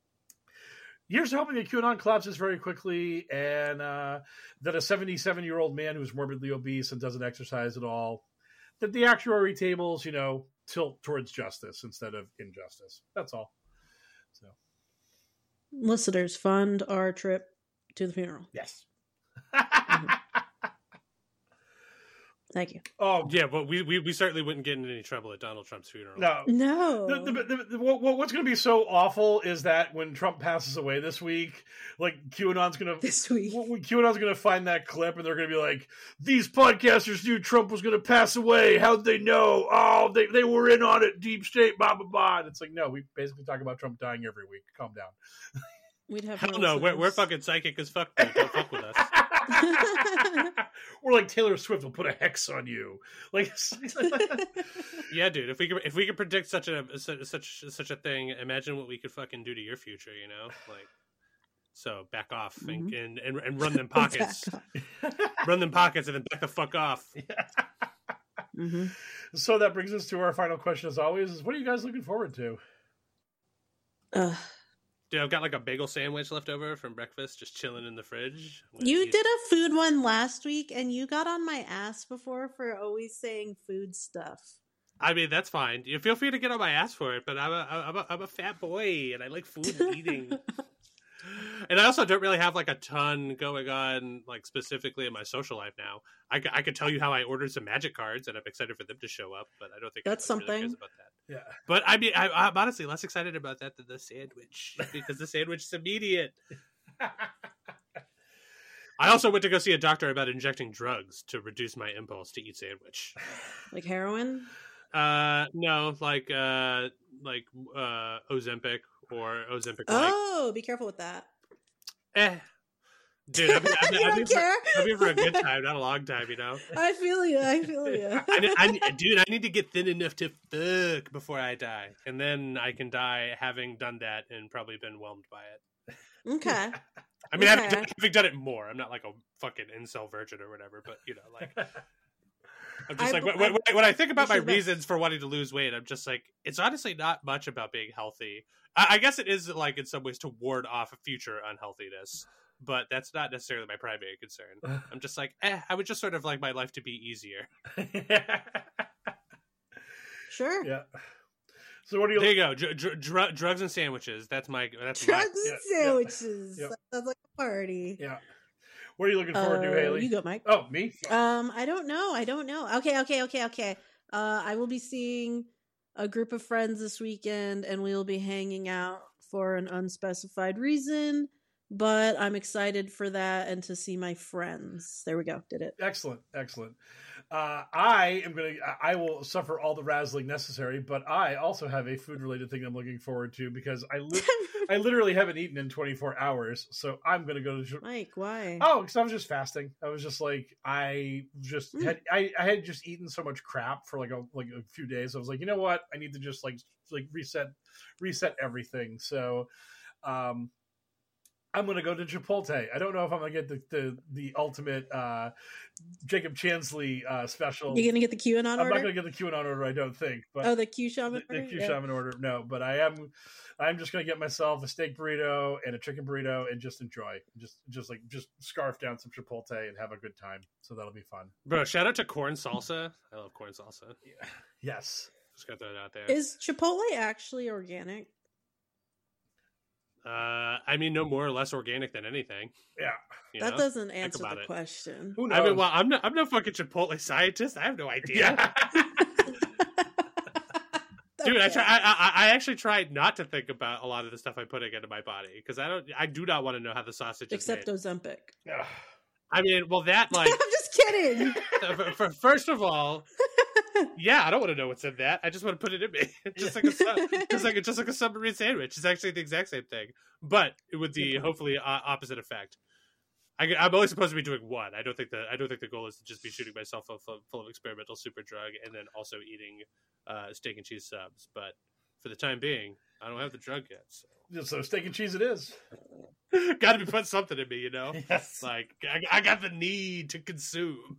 QAnon collapses very quickly, and that a 77-year-old man who's morbidly obese and doesn't exercise at all, that the actuary tables, tilt towards justice instead of injustice. That's all. So. Listeners, fund our trip to the funeral. Yes. Thank you. Oh yeah, but we certainly wouldn't get into any trouble at Donald Trump's funeral. No. What's going to be so awful is that when Trump passes away this week, like QAnon's going to find that clip and they're going to be like, "These podcasters knew Trump was going to pass away. How'd they know? Oh, they were in on it. Deep state, blah blah blah." And it's like, no, we basically talk about Trump dying every week. Calm down. We'd have hell no. We're fucking psychic as fuck. Dude. Don't fuck with us. Or like Taylor Swift will put a hex on you. Like, yeah, dude. If we could predict such a thing, imagine what we could fucking do to your future. Like. So back off and run them pockets. Run them pockets and then back the fuck off. Yeah. So that brings us to our final question, as always: is what are you guys looking forward to? Dude, I've got like a bagel sandwich left over from breakfast, just chilling in the fridge. You did a food one last week, and you got on my ass before for always saying food stuff. I mean, that's fine. You feel free to get on my ass for it, but I'm a fat boy, and I like food and eating. And I also don't really have like a ton going on, like specifically in my social life now. I could tell you how I ordered some magic cards, and I'm excited for them to show up, but I don't think that's anyone something. really cares about that. Yeah, but I mean, I'm honestly less excited about that than the sandwich because the sandwich is immediate. I also went to go see a doctor about injecting drugs to reduce my impulse to eat sandwich. Like heroin? No, like Ozempic or Ozempic. Oh, be careful with that. Dude, I've been for a good time, not a long time, you know. I feel you. Dude, I need to get thin enough to fuck before I die, and then I can die having done that and probably been whelmed by it. Okay. I mean, having done it more. I'm not like a fucking incel virgin or whatever, but you know, like. I'm just when I think about my reasons for wanting to lose weight, I'm just like, it's honestly not much about being healthy. I guess it is like in some ways to ward off future unhealthiness, but that's not necessarily my primary concern. I'm just like, I would just sort of like my life to be easier. Sure. Yeah. So what do you? There you go. Drugs and sandwiches. That's drugs and sandwiches. Yeah. That sounds like a party. Yeah. What are you looking forward to, Haley? You go, Mike. Oh, me? I don't know. Okay. I will be seeing a group of friends this weekend, and we will be hanging out for an unspecified reason, but I'm excited for that and to see my friends. There we go. Did it. Excellent. I will suffer all the razzling necessary, but I also have a food related thing I'm looking forward to because I literally haven't eaten in 24 hours. So I'm going to go to Mike. Why? Oh, because I was just fasting. I was just like, I had just eaten so much crap for like a few days. I was like, you know what? I need to just like reset everything. So, I'm going to go to Chipotle. I don't know if I'm going to get the ultimate Jacob Chansley special. You're going to get the QAnon order? I'm not going to get the QAnon order, I don't think. But the Q Shaman order? The Q Shaman order, no. But I'm just going to get myself a steak burrito and a chicken burrito and just enjoy. Just scarf down some Chipotle and have a good time. So that'll be fun. Bro, shout out to corn salsa. I love corn salsa. Yeah. Yes. Just got that out there. Is Chipotle actually organic? I mean, no more or less organic than anything. Yeah, that doesn't answer the question. Who knows? I mean, well, I'm no fucking Chipotle scientist. I have no idea. Yeah. Dude, I actually tried not to think about a lot of the stuff I'm putting into my body because I do not want to know how the sausage is except made. Ozempic. I mean, well, that like I'm just kidding. First of all, yeah, I don't want to know what's in that. I just want to put it in me, just like a submarine sandwich. It's actually the exact same thing, but with the hopefully opposite effect. I'm only supposed to be doing one. I don't think the goal is to just be shooting myself full of experimental super drug and then also eating steak and cheese subs. But for the time being, I don't have the drug yet. So steak and cheese it is. Got to be putting something in me, you know. Yes. Like I got the need to consume.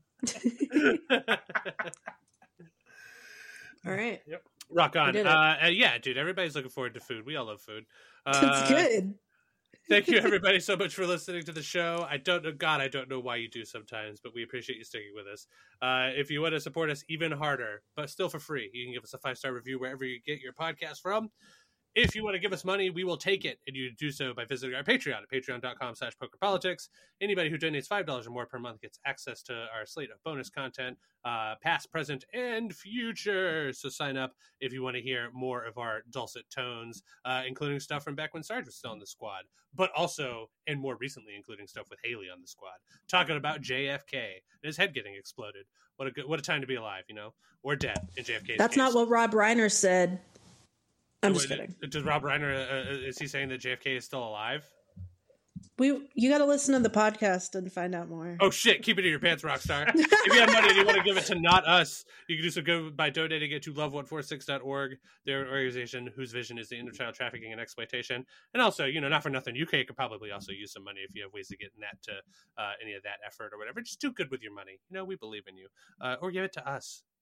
All right. Yep. Rock on. Yeah, dude, everybody's looking forward to food. We all love food. That's good. Thank you, everybody, so much for listening to the show. I don't know why you do sometimes, but we appreciate you sticking with us. If you want to support us even harder, but still for free, you can give us a 5-star review wherever you get your podcast from. If you want to give us money, we will take it, and you do so by visiting our Patreon at patreon.com/pokerpolitics. Anybody who donates $5 or more per month gets access to our slate of bonus content, past, present, and future. So sign up if you want to hear more of our dulcet tones, including stuff from back when Sarge was still on the squad, but also, and more recently, including stuff with Haley on the squad, talking about JFK and his head getting exploded. What a time to be alive, you know, or dead in JFK's That's case. not what Rob Reiner said. I'm just kidding. Does Rob Reiner, is he saying that JFK is still alive? You got to listen to the podcast and find out more. Oh shit, keep it in your pants, Rockstar. If you have money and you want to give it to not us, you can do so good by donating it to love146.org, their organization whose vision is the end of child trafficking and exploitation. And also, you know, not for nothing, UK could probably also use some money if you have ways to get net to any of that effort or whatever. Just do good with your money. You know, we believe in you. Or give it to us.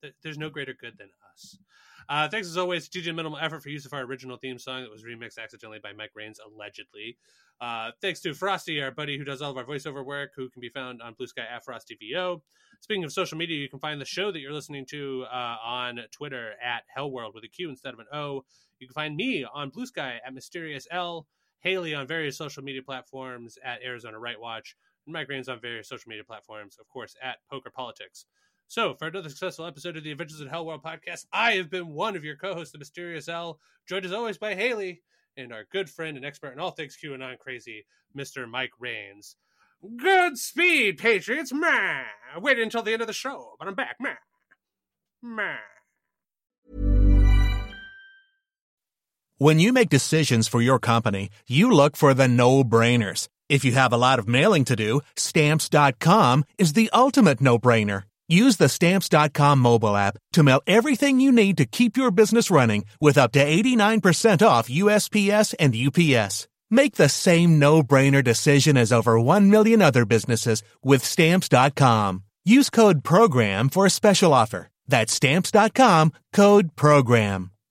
There's no greater good than us. Thanks as always to DJ Minimal Effort for use of our original theme song that was remixed accidentally by Mike Raines, allegedly. Thanks to Frosty, our buddy who does all of our voiceover work, who can be found on Blue Sky at FrostyVO. Speaking of social media, you can find the show that you're listening to on Twitter at Hellworld with a Q instead of an O. You can find me on Blue Sky at Mysterious L, Haley on various social media platforms at Arizona Right Watch, and Mike Raines on various social media platforms, of course, at Poker Politics. So, for another successful episode of the Adventures in Hellworld podcast, I have been one of your co-hosts, the Mysterious L, joined as always by Haley, and our good friend and expert in all things QAnon crazy, Mr. Mike Raines. Godspeed, Patriots! Meh! I waited until the end of the show, but I'm back. Meh! Meh! When you make decisions for your company, you look for the no-brainers. If you have a lot of mailing to do, Stamps.com is the ultimate no-brainer. Use the Stamps.com mobile app to mail everything you need to keep your business running with up to 89% off USPS and UPS. Make the same no-brainer decision as over 1 million other businesses with Stamps.com. Use code PROGRAM for a special offer. That's Stamps.com, code PROGRAM.